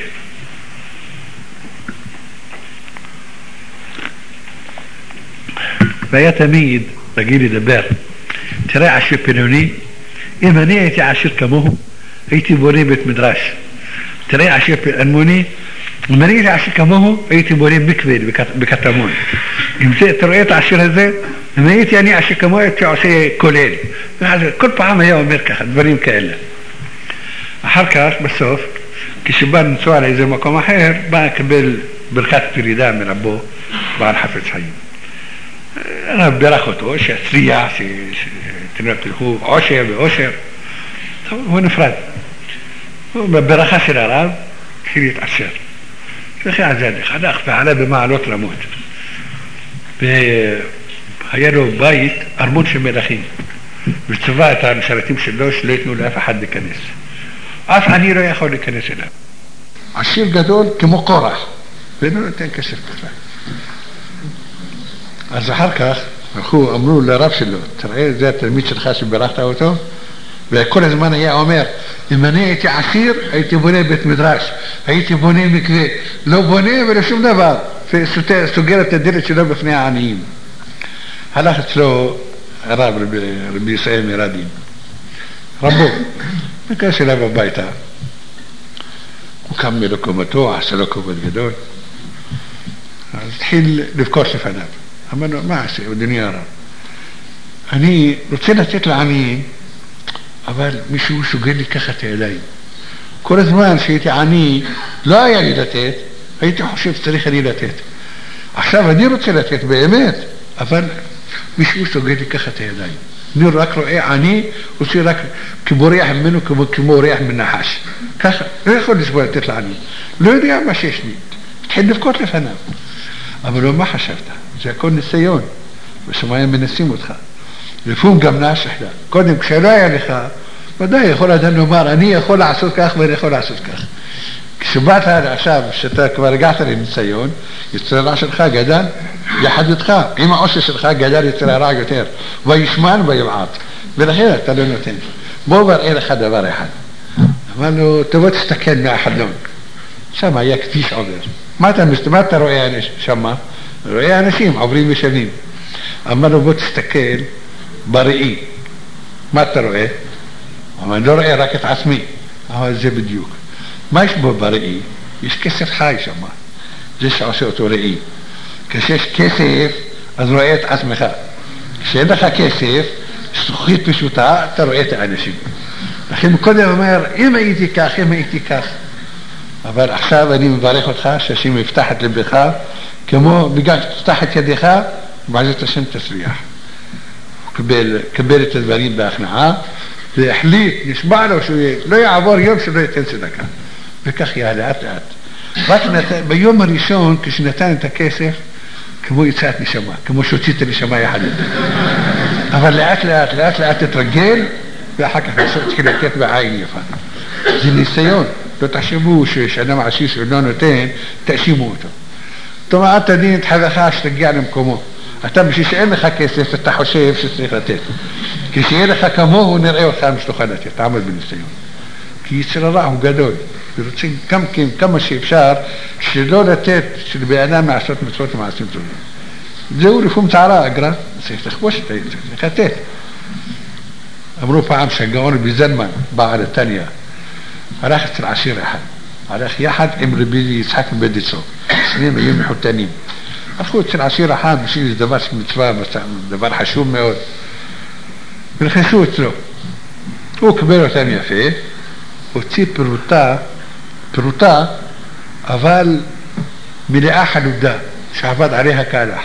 והיה תמיד רגיל לדבר, תראה עשיר פינוני, אם אני הייתי עשיר כמוהו, הייתי בונה בית מדרש. תראה עשיר אלמוני, אם אני הייתי עשיר כמוהו, הייתי בונה מקווה בקטמון. אם זה, אתה רואה את העשיר הזה, אם הייתי אני עשיר כמוהו, הייתי עושה כולל. כל פעם היה אומר ככה, דברים כאלה. אחר כך, בסוף, כשבא לנסוע לאיזה מקום אחר, בא לקבל ברכת פרידה מרבו, בעל חפץ חיים. הרב ברך אותו, שהצליח, שתלכו עושר ועושר, הוא נפרד. בברכה של הרב, התחיל להתעשר. וכי עזדך, הלך ועלה במעלות למות. והיה לו בית, ארמון של מלכים. וצבע את המשרתים שלו, שלא יתנו לאף אחד להיכנס. אף אני לא יכול להיכנס אליו. עשיר גדול כמו קורח, ולא נותן כסף בכלל. אז אחר כך, הלכו, אמרו לרב שלו, תראה, זה התלמיד שלך שברכת אותו, וכל הזמן היה אומר, אם אני הייתי עשיר, הייתי בונה בית מדרש, הייתי בונה מקווה, לא בונה ולא שום דבר, וסוגר את הדלת שלו בפני העניים. הלך אצלו הרב רבי, רבי ישראל מרדים, רבו, ניכנס אליו הביתה, הוא קם מלקומתו, עשה לו כבוד גדול, אז התחיל לבכות לפניו. אמר לו, מה עשה, אדוני הרב? אני רוצה לתת לעניים, אבל מישהו שוגל לי ככה את הידיים. כל הזמן שהייתי עני, לא היה לי לתת, הייתי חושב שצריך אני לתת. עכשיו אני רוצה לתת באמת, אבל מישהו שוגל לי ככה את הידיים. אני רק רואה עני, רוצה רק כבורח ממנו, כמו, כמו ריח מנחש. ככה, לא יכול לסבול לתת לעני. לא יודע מה שיש לי. התחיל לבכות לפניו. אבל לא, מה חשבת? זה הכל ניסיון, בשמיים מנסים אותך. לפעמים גם נשך לה. קודם, כשלא היה לך, ודאי יכול אדם לומר, אני יכול לעשות כך ואני יכול לעשות כך. כשבאת עכשיו, שאתה כבר הגעת לניסיון, יצר הרע שלך גדל יחד איתך, עם העושר שלך גדל יצר הרע יותר, וישמן ויבעט, ולכן אתה לא נותן. בוא וראה לך דבר אחד. אמר לו, תבוא תסתכל מהחלון. שם היה כביש עובר. מה אתה, מה אתה רואה שם? רואה אנשים עוברים ושבים. אמר לו, בוא תסתכל בראי. מה אתה רואה? אבל לא רואה רק את עצמי. אבל זה בדיוק. מה יש בו בראי? יש כסף חי שם. זה שעושה אותו ראי. כשיש כסף, אז רואה את עצמך. כשאין לך כסף, זכוכית פשוטה, אתה רואה את האנשים. לכן קודם אומר, אם הייתי כך, אם הייתי כך. אבל עכשיו אני מברך אותך, שהשם יפתח את לבך, כמו בגלל שתפתח את ידיך, בעזרת השם תצליח. קבל, קבל את הדברים בהכנעה, והחליט, נשבע לו שהוא לא יעבור יום שלא ייתן צדקה. וכך יהיה לאט לאט. רק נת... ביום הראשון, כשנתן את הכסף, כמו יצאת נשמה, כמו שהוציא את הנשמה יחד. אבל לאט לאט, לאט לאט תתרגל, ואחר כך תתחיל לתת בעין יפה. זה ניסיון. לא תחשבו שאדם עשיר שלא נותן, תאשימו אותו. תאמרת הדין את חדך שתגיע למקומו. אתה בשביל שאין לך כסף, אתה חושב שצריך לתת. כשיהיה לך כמוהו, נראה אותך משתוכל לתת, תעמד בניסיון. כי יצר הרע הוא גדול. ורוצים גם כן, כמה שאפשר, שלא לתת, שלבאדם לעשות מצוות ומעשים טובים. זהו לפעמים צערה, אגרה, צריך לכבוש את היצר, צריך לתת. אמרו פעם שהגאון בזלמן, בעל התניא, הלך אצל עשיר אחד, הלך יחד עם רבי יצחק מבדיצו, שניהם היו מחותנים. הלכו אצל עשיר אחד בשביל דבר של מצווה, דבר חשוב מאוד. ונכנסו אצלו. הוא קיבל אותם יפה, הוציא פירוטה, פירוטה, אבל מלאה חלודה, שעבד עליה קלח.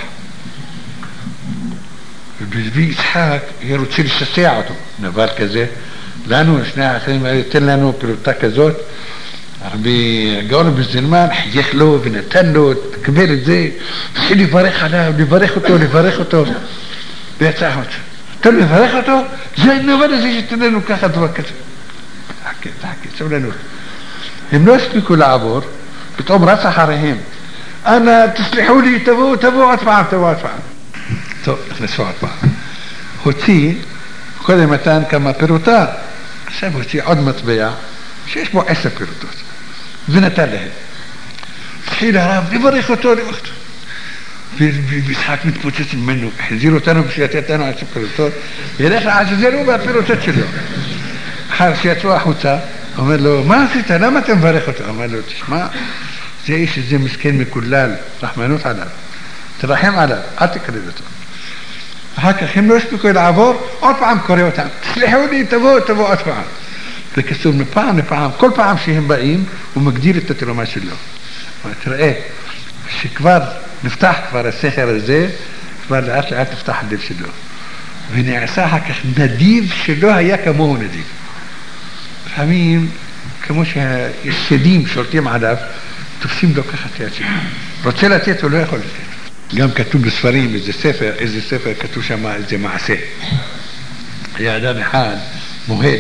ובלבי יצחק, היא רוצה לשסע אותו, דבר כזה. לנו, שני האחרים האלה, תן לנו פירוטה כזאת, הגאון בזלמן חייך לו ונתן לו, תקבל את זה, התחיל לברך עליו, לברך אותו, לברך אותו, ויצא החוצה. אתה לברך אותו? זה נאמר לזה שתן לנו ככה דבר כזה. תחכה, תחכה, סבלנות. הם לא הספיקו לעבור, פתאום רץ אחריהם. אנא, תסלחו לי, תבואו, תבואו עוד פעם, תבואו עוד פעם. טוב, נכנסו עוד פעם. הוציא, קודם נתן כמה פירוטה, עכשיו הוציא עוד מטבע, שיש בו עשר פירוטות, ונתן להם. התחיל הרב, לברך אותו, לברך אותו. ויצחק מתפוצץ ממנו, החזיר אותנו בשייתתנו עשר פירוטות, ילך לעזאזל הוא והפירוטות שלו. אחר שיצאו החוצה, אומר לו, מה עשית? למה אתה מברך אותו? אומר לו, תשמע, זה איש הזה מסכן מקולל, רחמנות עליו, תרחם עליו, אל תקרב אותו. אחר כך הם לא הספיקו לעבור, עוד פעם קורא אותם, תסלחו לי, תבואו, תבואו עוד פעם. בקיצור, מפעם לפעם, כל פעם שהם באים, הוא מגדיל את התרומה שלו. תראה, שכבר נפתח כבר הסכר הזה, כבר לאט לאט נפתח הלב שלו. ונעשה אחר כך נדיב שלא היה כמוהו נדיב. לפעמים, כמו שיש שדים שולטים עליו, תופסים לו ככה את היד שלו. רוצה לתת, הוא לא יכול לתת. גם כתוב בספרים, איזה ספר, איזה ספר כתוב שם איזה מעשה. היה אדם אחד, מוהל,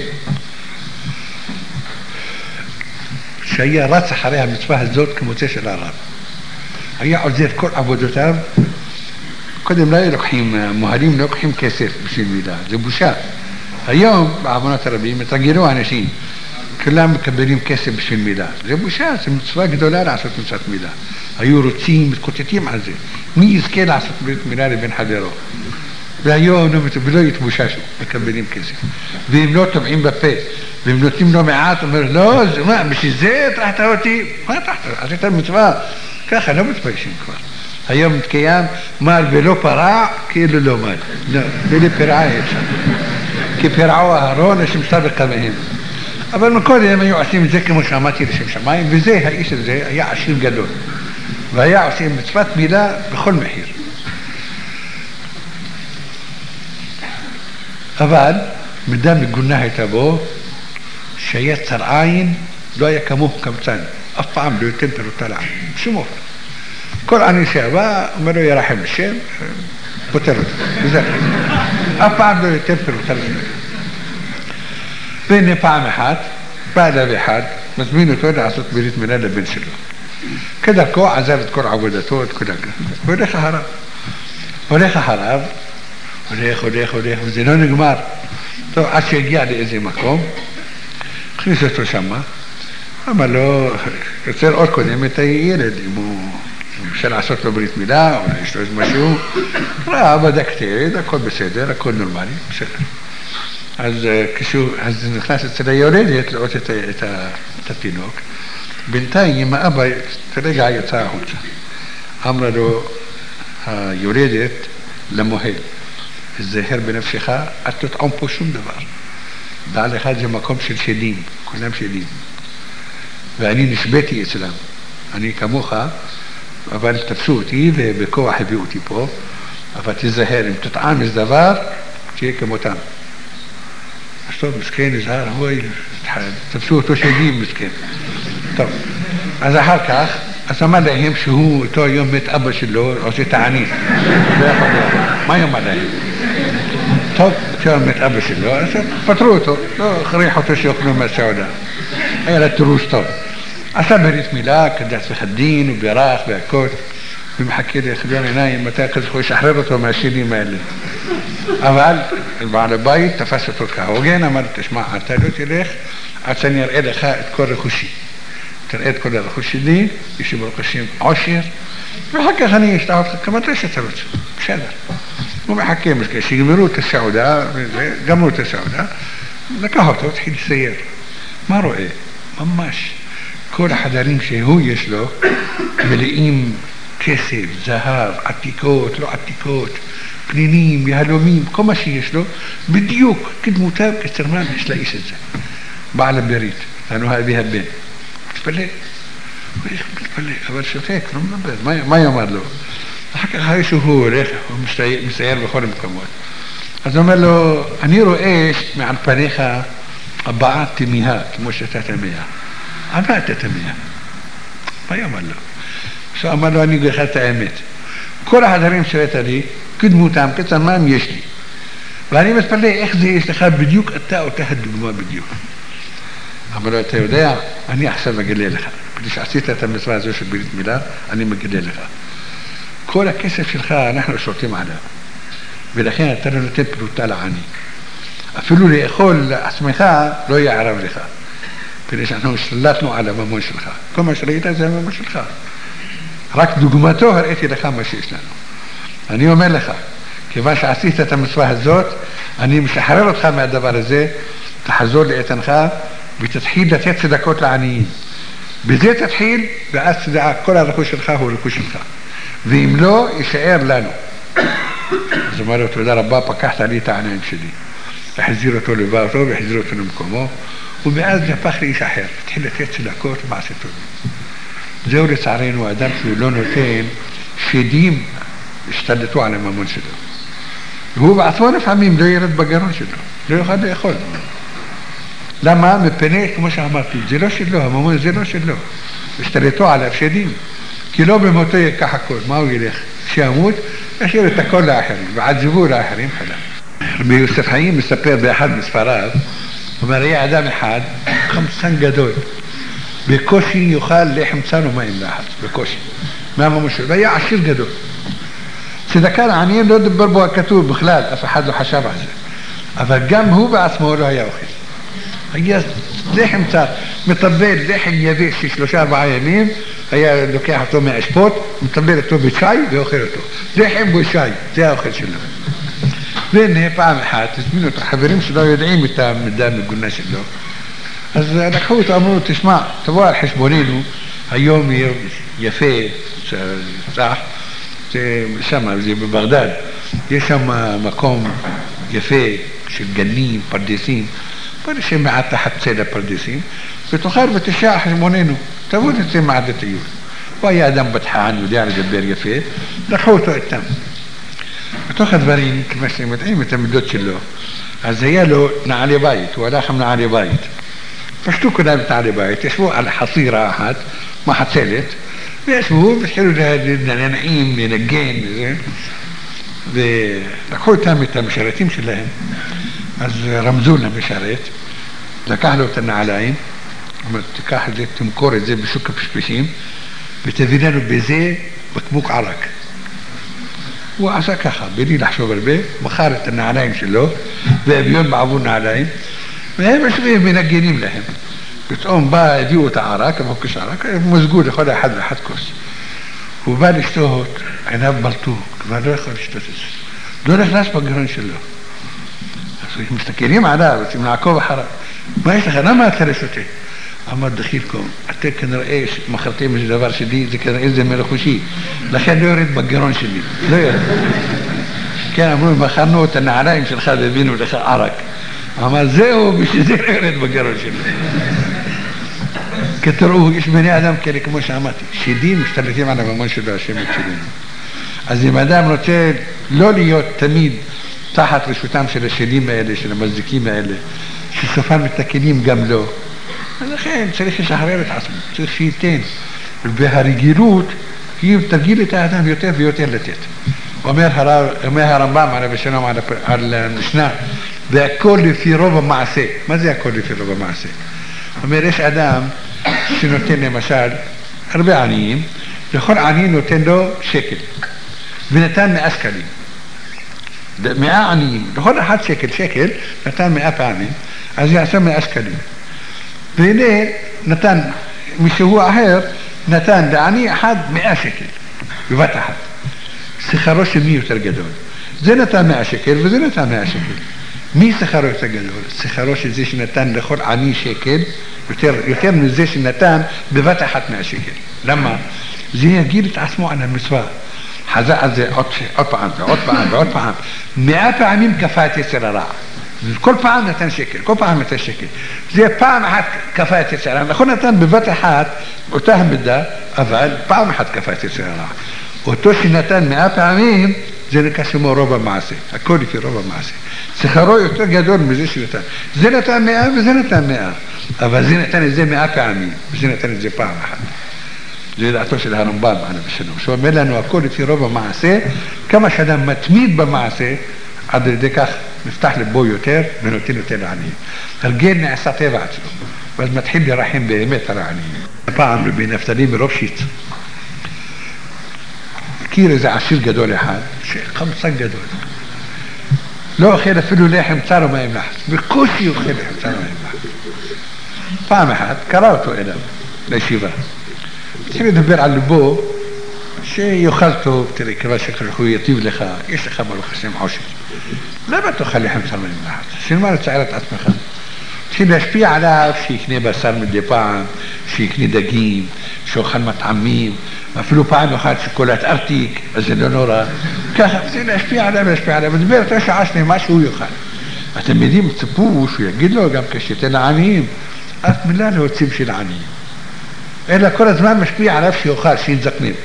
שהיה רץ אחרי המצווה הזאת כמו זה של הרב. היה עוזב כל עבודותיו, קודם לא לוקחים, מוהלים לא לוקחים כסף בשביל מילה, זה בושה. היום, בעוונות הרבים, התרגלו אנשים, כולם מקבלים כסף בשביל מילה. זה בושה, זה מצווה גדולה לעשות מצוות מילה. היו רוצים, מתקוטטים על זה. מי יזכה לעשות ברית מילה לבן חברו? והיום לא יתבוששו, מקבלים כסף. והם לא טובעים בפה, והם נותנים לו מעט, אומר, לא, זה מה, בשביל זה תחת אותי? מה תחת? עשית מצווה? ככה, לא מתביישים כבר. היום מתקיים מל ולא פרע, כאילו לא מל. לא, בלי פרעה יש שם. כי פרעו אהרון, השם סבך מהם. אבל מקודם היו עושים את זה כמו שאמרתי לשם שמיים, וזה, האיש הזה, היה עשיר גדול. והיה עושים מצוות מילה בכל מחיר. אבל מידה מגונה הייתה בו, שהיה צר עין, לא היה כמוהו קמצן. אף פעם לא ייתן פירוטה לעם. שום אופן. כל עני שעבא, אומר לו ירחם השם, פותר אותו. וזה. אף פעם לא ייתן פירוטה לעם. והנה פעם אחת, בא אליו אחד, מזמין אותו לעשות ברית מילה לבן שלו. כדרכו עזב את כל עבודתו, את כל הגן. והולך אחריו. הולך אחריו, הולך, הולך, הולך, וזה לא נגמר. טוב, עד שהגיע לאיזה מקום, הכניס אותו שמה, אמר לו, רוצה לראות קודם את הילד, אם הוא אפשר לעשות לו ברית מילה, או יש לו איזה משהו, ראה, בדק את הילד, הכל בסדר, הכל נורמלי, בסדר. אז כשהוא נכנס אצל היולדת לראות את, את, את התינוק, בינתיים האבא כרגע יצא החוצה. אמרה לו היולדת למוהל, זהר בנפשך, אל תטעום פה שום דבר. בעל אחד זה מקום של שדים, כולם שדים. ואני נשבתי אצלם, אני כמוך, אבל תפסו אותי ובכוח הביאו אותי פה, אבל תזהר, אם תטעם איזה דבר, תהיה כמותם. אז טוב, מסכן, נזהר, הוי, תפסו אותו שדים, מסכן. טוב, אז אחר כך, אז אמר להם שהוא, אותו היום מת אבא שלו, עושה תענית. לא יכול להיות. מה יאמר להם? טוב, כשהוא מת אבא שלו, אז פטרו אותו, לא הכריח אותו שיאכלו מהסעודה. היה לה תירוץ טוב. עשה ברית מילה, קדש וחדין, ובירך והכל, ומחכה לחדון עיניים, מתי כזה יכול לשחרר אותו מהשירים האלה. אבל בעל הבית תפס אותו כהוגן, אמר, תשמע, אתה לא תלך, עד שאני אראה לך את כל רכושי. תראה את כל הרכוש שלי, יש לי ברוך השם עושר, ואחר כך אני אשתח אותך כמה אתה שאתה רוצה. בסדר. הוא מחכה, שיגמרו את הסעודה, גמרו את הסעודה, לקח אותו, התחיל לסייר. מה רואה? ממש. כל החדרים שהוא יש לו, מלאים כסף, זהב, עתיקות, לא עתיקות, פנינים, יהלומים, כל מה שיש לו, בדיוק כדמותיו כסרמן יש לאיש הזה. בעל הברית, לנו אבי הבן. מתפלא. הוא מתפלא, אבל שותק, לא מדבר. מה, מה יאמר לו? אחר כך אחרי שהוא הולך, הוא מסייר בכל המקומות. אז הוא אומר לו, אני רואה מעל פניך הבעת תמיהה, כמו שאתה תמיהה. על מה אתה תמיהה? מה יאמר לו? אז הוא אמר לו, אני אגיד לך את האמת. כל החדרים שראית לי, כדמותם, כצלמם יש לי. ואני מתפלא איך זה יש לך בדיוק, אתה אותה הדוגמה בדיוק. אמר לו, אתה יודע, אני עכשיו מגלה לך. כדי שעשית את המצווה הזו של ברית מילה, אני מגלה לך. כל הכסף שלך, אנחנו שולטים עליו. ולכן אתה לא נותן פרוטה לעני. אפילו לאכול לעצמך לא יערב לך. כדי שאנחנו שלטנו על הממון שלך. כל מה שראית זה הממון שלך. רק דוגמתו הראיתי לך מה שיש לנו. אני אומר לך, כיוון שעשית את המצווה הזאת, אני משחרר אותך מהדבר הזה, תחזור לאיתנך, ותתחיל לתת צדקות לעניים. בזה תתחיל, ואז תדע, כל הרכוש שלך הוא רכוש שלך. ואם לא, יישאר לנו. אז אומר לו, תודה רבה, פקחת לי את העיניים שלי. החזיר אותו לביתו, והחזיר אותו למקומו, ומאז הפך לאיש אחר, התחיל לתת צדקות ומעשה טובים. זהו לצערנו, האדם שהוא לא נותן, שדים השתלטו על הממון שלו. והוא בעצמו לפעמים לא ירד בגרון שלו, לא יוכל לאכול. למה? מפני, כמו שאמרתי, זה לא שלו, הממון זה לא שלו. השתלטו עליו שדים. כי לא במותו יקח הכל, מה הוא ילך? שימות, ישאיר את הכל לאחרים, ועזבו לאחרים חלה. רבי יוסף חיים מספר באחד מספריו, אומר, היה אדם אחד, חמצן גדול, בקושי יאכל לחם צן ומים לאחד, בקושי. מה ממושל? והיה עשיר גדול. צדקה לעניין לא דבר בו הכתוב בכלל, אף אחד לא חשב על זה. אבל גם הוא בעצמו לא היה אוכל. היה לחם צן, מטבל לחם יבש של שלושה ארבעה ימים, היה לוקח אותו מהאשפות, מטבל אותו בשי ואוכל אותו. לחם ושי, זה האוכל שלו. והנה פעם אחת, הזמינו את החברים שלו, יודעים את המידה המגונה שלו. אז לקחו אותו, אמרו, תשמע, תבוא על חשבוננו, היום יפה, צח, זה שם, זה בבגדד, יש שם מקום יפה של גנים, פרדסים, פרדסים מעט תחת צד הפרדסים, ותאכל ותשע חשבוננו, תבוא תצא מעט הטיול. הוא היה אדם בטחן, יודע לדבר יפה, לקחו אותו איתם. בתוך הדברים, כמו שאתם יודעים את המידות שלו, אז היה לו נעלי בית, הוא הלך עם נעלי בית. פשטו כולם את נעלי בית, ישבו על חסירה אחת, מחצלת, וישבו והתחילו לנעים, לנגן וזה, ולקחו איתם את המשרתים שלהם, אז רמזו למשרת, לקח לו את הנעליים, אמר, תיקח את זה, תמכור את זה בשוק הפשפשים, ותביא לנו בזה בקבוק ערק. הוא עשה ככה, בלי לחשוב הרבה, מכר את הנעליים שלו, והביון בעבור נעליים, והם יושבים מנגנים להם. פתאום בא, הביאו את הערק, המוקש הערק, הם מוזגו לכל אחד ואחד כוס. הוא בא לשתות, עיניו בלטו, כבר לא יכול לשתות את זה. לא נכנס בגרון שלו. אז מסתכלים עליו, רוצים לעקוב אחריו. מה יש לך? למה אתה לא שותה? אמר דחילקום, אתם כנראה מכרתם איזה דבר שלי, זה כנראה זה מלחושי, לכן לא יורד בגרון שלי, לא יורד. כן, אמרו, מכרנו את הנעליים שלך והבינו לך ערק. אמר, זהו, בשביל זה לא יורד בגרון שלי. כתראו, יש בני אדם כאלה, כמו שאמרתי, שדים משתלטים על הממון שלו, השם שלנו. אז אם אדם רוצה לא להיות תמיד תחת רשותם של השדים האלה, של המזיקים האלה, שסופם את הכלים גם לא, אז לכן צריך לשחרר את עצמו, צריך שייתן. והרגילות היא תרגיל את האדם יותר ויותר לתת. אומר, אומר הרמב"ם עליו השלום על המשנה, והכל לפי רוב המעשה. מה זה הכל לפי רוב המעשה? אומר, יש אדם שנותן למשל הרבה עניים, לכל עני נותן לו שקל, ונתן מאה שקלים. מאה עניים, לכל אחד שקל, שקל, נתן מאה פעמים, אז יעשה מאה שקלים. והנה נתן, משהו אחר, נתן לעני אחד מאה שקל, בבת אחת. שכרו של מי יותר גדול? זה נתן מאה שקל וזה נתן מאה שקל. מי שכרו יותר גדול? שכרו של זה שנתן לכל עני שקל, יותר, יותר מזה שנתן בבת אחת מאה שקל. למה? זה יגיד את עצמו על המצווה. חזר על זה עוד, עוד פעם ועוד פעם ועוד פעם. מאה פעמים כפה את יצר הרע. כל פעם נתן שקל, כל פעם נתן שקל. זה פעם אחת כפה את יצר הרע. נכון נתן בבת אחת, אותה המידה, אבל פעם אחת כפה את יצר הרע. אותו שנתן מאה פעמים, זה נקרא שמו רוב המעשה. הכל לפי רוב המעשה. שכרו יותר גדול מזה שנתן. זה נתן מאה וזה נתן מאה. אבל זה נתן את זה מאה פעמים, וזה נתן את זה פעם אחת. זה דעתו של הרמב"ם, עליו השלום. שהוא אומר לנו הכל לפי רוב המעשה, כמה שאדם מתמיד במעשה, עד ידי כך נפתח לבו יותר ונותן יותר לעניים. הרגל נעשה טבע אצלו, ואז מתחיל לרחם באמת על העניים. הפעם רבי נפתלי מרופשיץ, מכיר איזה עשיר גדול אחד, חמצן גדול. לא אוכל אפילו לחם צר ומים לחץ, בקושי אוכל לחם צר ומים לחץ. פעם אחת קרא אותו אליו, לישיבה. התחיל לדבר על ליבו, שיוכל טוב, תראה, כיוון שהוא יטיב לך, יש לך ברוך השם עושר. למה תאכל לחם צר ומים לחץ? של מה לצער את עצמך? התחיל להשפיע עליו שיקנה בשר מדי פעם, שיקנה דגים, שאוכל מטעמים, אפילו פעם אחת שוקולד ארטיק, אז זה לא נורא. ככה, זה להשפיע עליו, להשפיע עליו, ודבר יותר שעה שלמה שהוא יאכל. אתם יודעים, ציפו שהוא יגיד לו גם כשתן לעניים, אף מילה להוציא של העניים. אלא כל הזמן משפיע עליו שיאכל, שיתזקנים.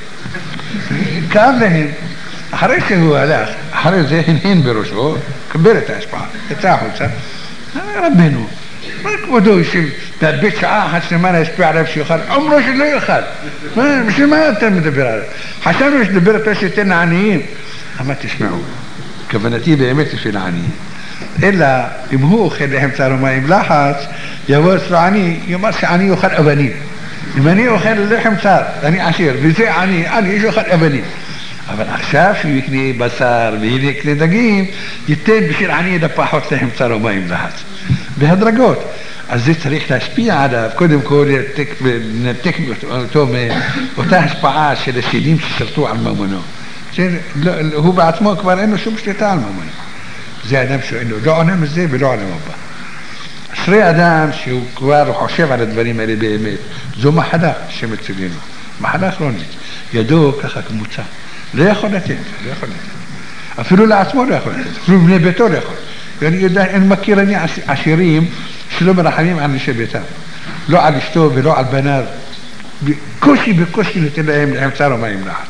כאב להם, אחרי שהוא הלך, אחרי זה הנהן בראשו, קבל את ההשפעה, יצא החוצה, רבנו, מה כבודו יושב, בבית שעה אחת שלמה להשפיע עליו שיאכל, עומרו שלא יאכל. בשביל מה אתה מדבר עליו? חשבנו שדבר אותו שתן לעניים. אבל תשמעו, כוונתי באמת בשביל העניים. אלא אם הוא אוכל לחם צר ומים לחץ, יבוא אצלו עני, יאמר שעני יאכל אבנים. אם אני אוכל לחם צר, אני עשיר, וזה עני, עני יש אוכל אבנים. אבל עכשיו שהוא יקנה בשר ויקנה דגים, ייתן בשביל עני פחות לחם צר ומים לחץ. בהדרגות. אז זה צריך להשפיע עליו, קודם כל לנתק אותו מאותה השפעה של השדים ששרתו על ממונו. הוא בעצמו כבר אין לו שום שליטה על ממונו. זה אדם שאין לו, לא עונה מזה ולא עונה מבא. אשרי אדם שהוא כבר חושב על הדברים האלה באמת, זו מחלה שמצילנו, מחלה כרונית. ידו ככה כמוצה, לא יכול לתת, לא יכול לתת. אפילו לעצמו לא יכול לתת, אפילו בני ביתו לא יכול. ואני יודע, אני מכיר אני עשירים שלא מרחמים על נשי ביתם, לא על אשתו ולא על בניו, בקושי בקושי נותן להם לחם צר ומים לחץ.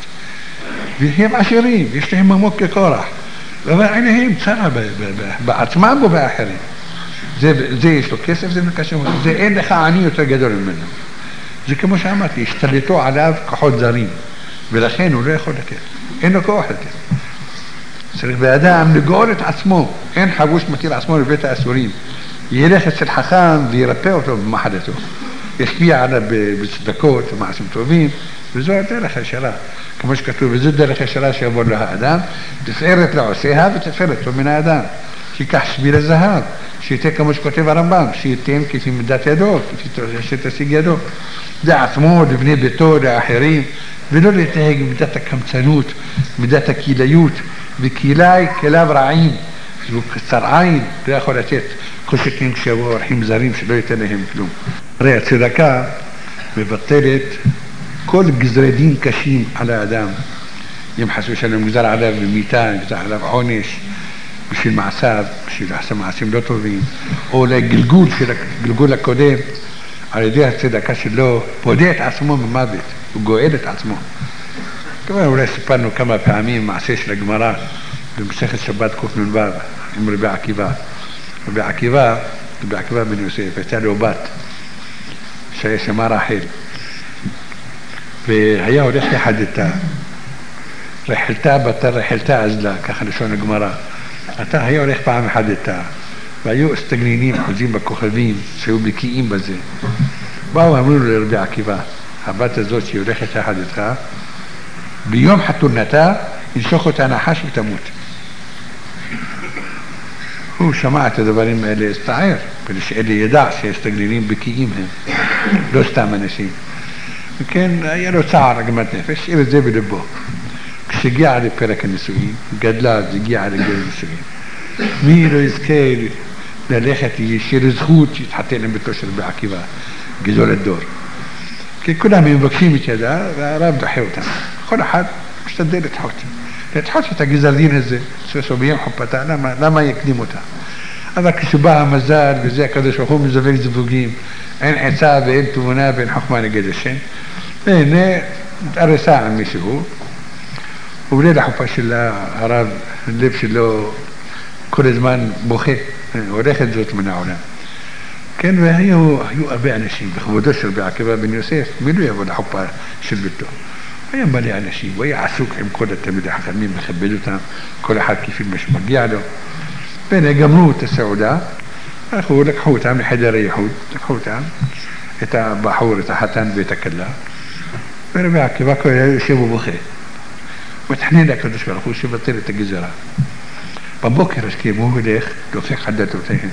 והם עשירים, יש להם עמוק כקורח, אבל עיניהם צרה בעצמם ובאחרים. זה, זה יש לו כסף, זה מקשר, זה אין לך עני יותר גדול ממנו. זה כמו שאמרתי, השתלטו עליו כוחות זרים, ולכן הוא לא יכול לתת, אין לו כוח לתת. צריך באדם לגאול את עצמו, אין חבוש מטיל עצמו לבית האסורים. ילך אצל חכם וירפא אותו במחלתו. ישפיע עליו בצדקות ומעשים טובים, וזו הדרך הישרה. כמו שכתוב, וזו דרך הישרה שיעבור לה האדם, תפארת לעושיה ותפארת לו מן האדם. שיקח שביל הזהב, שייתן כמו שכותב הרמב"ם, שייתן כפי מידת ידו, כפי שתשיג ידו. לעצמו, לבני ביתו, לאחרים, ולא להתנהג במידת הקמצנות, מידת הקהיליות. וקהילי כליו רעים, הוא קצר עין, לא יכול לתת כל שכן כשיבואו אורחים זרים שלא ייתן להם כלום. הרי הצדקה מבטלת כל גזרי דין קשים על האדם. אם חסו שלום גזר עליו במיתה, גזר עליו עונש בשביל מעשיו, בשביל לעשות מעשים לא טובים, או לגלגול של הגלגול הקודם, על ידי הצדקה שלו, פודה את עצמו ממוות, הוא גואל את עצמו. כבר אולי סיפרנו כמה פעמים מעשה של הגמרא במסכת שבת קנ"ו עם רבי עקיבא. רבי עקיבא, רבי עקיבא בן יוסף, הייתה לו בת שהיה שמה רחל, והיה הולך לחדתה, רחלתה בתר רחלתה אזלה, ככה לשון הגמרא. אתה היה הולך פעם לחדתה, והיו סטגנינים חוזים בכוכבים שהיו בקיאים בזה. באו אמרו לו לרבי עקיבא, הבת הזאת שהיא הולכת לחדתך, ביום חתונתה ינשוך אותה נחש ותמות. הוא שמע את הדברים האלה, הסתער, כדי שאלה ידע שהסתגלילים בקיאים הם, לא סתם אנשים. וכן, היה לו צער עגמת נפש, שאיר את זה בלבו. כשהגיע לפרק הנישואין, גדלה, אז הגיע לגיל הנישואין. מי לא יזכה ללכת, שיהיה זכות שיתחתן עם ביתו של רבי עקיבא, גדול הדור. כי כולם מבקשים את ידה, והרב דוחה אותם. כל אחד تصدق تحط تحط تجزالين هزي سوبيين حبتها لما لما يكلموها هذا كشبها مزال بزي كذا شو هم زبيك زبوقين عين حسابي انتو منابين حكمان قدشين هنا تقري ساعة ميشهو وبليلة حفاش الله عراب اللبش اللي كل زمان بوخي وريخد زوت من عونا كان هي هو أبي أنا شيء بخبودش ربيع كبا بن يوسف ميلو يا ولا حبا شربته هي مالي أنا شيء وهي عسوك عم كل التمدي حق مين بخبيلتها كل حد كيف مش مجيع له بين جمهور السعودة أخو لك حوت عم حدا ريحود لك حوت عم إتا بحور إتا حتان بيتكلا بربيع كبا كل شيء بوخي وتحنين لك كدش بالأخو شيء بطير تجزرة ببكر كي مو ليخ لو في حدا توتين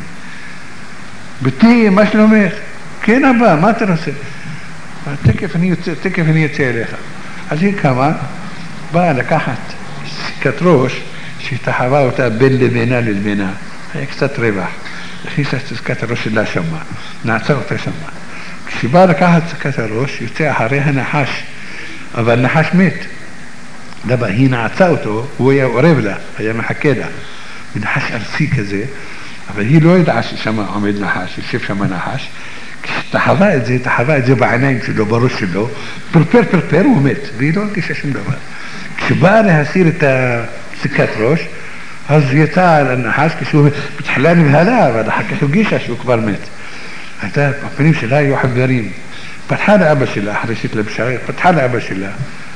بتي مش لوميخ كينا با ما ترسل تكف نية تكف نية تيليخا عشان كمان با لكحت كتروش شي تحوا وتقبل لبناء للبناء هيك ستربح خيسة كتروش لا شما نعتقد تشما شي با لكحت كتروش يتاع حريها نحاش أبا النحاش ميت دابا هي نعتقده وهي قريب له هي ما حكينا بنحاش أرسي كذا هي لو يدعش شما عميد نحاش يشوف شما نحاش تحضاء زي تحضاء زي بعينين شلو بروش له بربير بربير ومات بيلو كيش اشم دبار كبار هسير تا سكاتروش هزيتا النحاش كشو بتحلاني بهلا بعد حكى شو جيش شو كبار مات هتا بنمش لا يحب غريم فتحاله ابش الله حرشيت له بشعير فتحاله ابش الله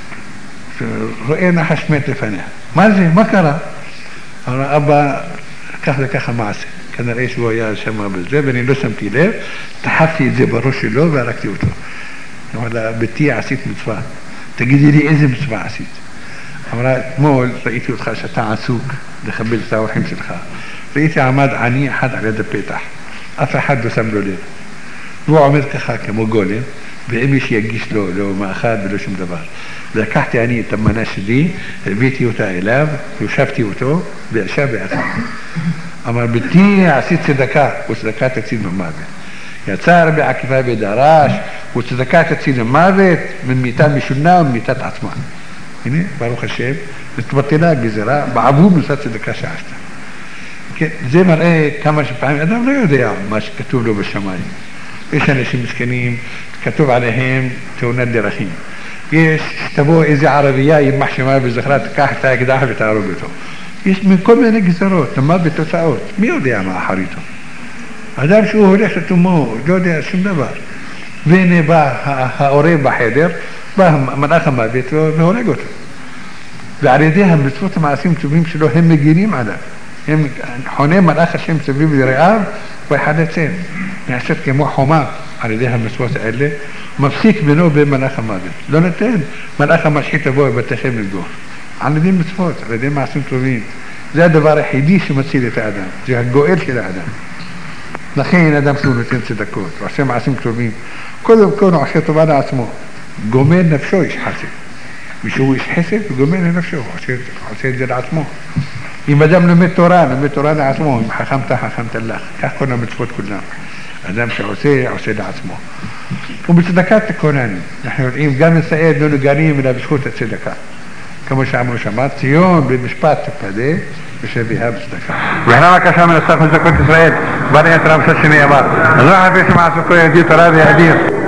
رؤينا حشمت لفنها ما زي ما كره انا ابا كهذا كخ معسى كان رئيس ويا شما بالزبني لو سمتي له تحفي زي بروش له باركتيوتو ولا بتي عسيت مصفى تجدي لي اذن مصفى عسيت امرا مول رئيتي وتخشى تاع سوق دخبل تاع وحمش الخا رئيتي عماد عني حد على دبيتح افا حد سملو لي رو عمل كخاك مو بيمشي يجيش له لو ما اخذ بلوش مدبر ذكحت يعني تم ناشدي بيتي وتا إلاب وشافتي وتو بأشاب أثر أما بتي عسيت صدقة وصدقة تكسير من مابت يا تسار بعكفة بدراش وصدقة تكسير من مابت من ميتان بشنا ومن ميتان عثمان هنا باروخ الشيب نتبطلها بزراء بعبوه من صدقة صدقة شعشتا زي ما رأي كما شفعين أدام لا يوديع ما كتب له بالشمالي إيش أنا شي مسكنين كتب عليهم توندي رخيم يش تبوه إذا عربية يمحش ما بالزخرات كاحتا كده حبت عربيته يش من كل من جزرات ما بتساوت ميوديع مع حريته هذا شو هو ليش تمو جودة شو دبر بيني با هقريب بحيدر با من أخا ما بيته هو نجوته بعريديها بتفوت مع سيم تبيم شلو هم جينيم على هم حنين من أخا شيم تبيم رقاب وحدثين نعشت كمو حمام عريديها بتفوت قال مفسيك بينه وبين من أخا ما بيت لونتين من أخا ما شحيت أبوه بتخيم الجوه عن دين بتفوت على دين مع سيم تبيم زاد بارح يديش مسيرة آدم زي هالجوئل كده آدم لخين آدم سونتين صدقات وعشان مع سيم تبيم كلهم كانوا عشان طبعا اسمه جومين نفسه يشحسب مش هو يشحسب جومين نفسه عشان عشان زي عصمه يما دام نمت تورانا نمت تورانا عصمه حخمتها حخمت الله كنا بتفوت كلنا آدم شعوسي عشان عصمه وبالصدقات تكوناني نحن الحين قام السائد نونو قارين من بسكوت الصدقات كما شعمل شمات يوم بمشبات تفادي بشبيهها بالصدقات وهنا كشام من الصف زكوة إسرائيل بني أترام سلسمية بار الله حفيث مع سكوية دي ترابي هدير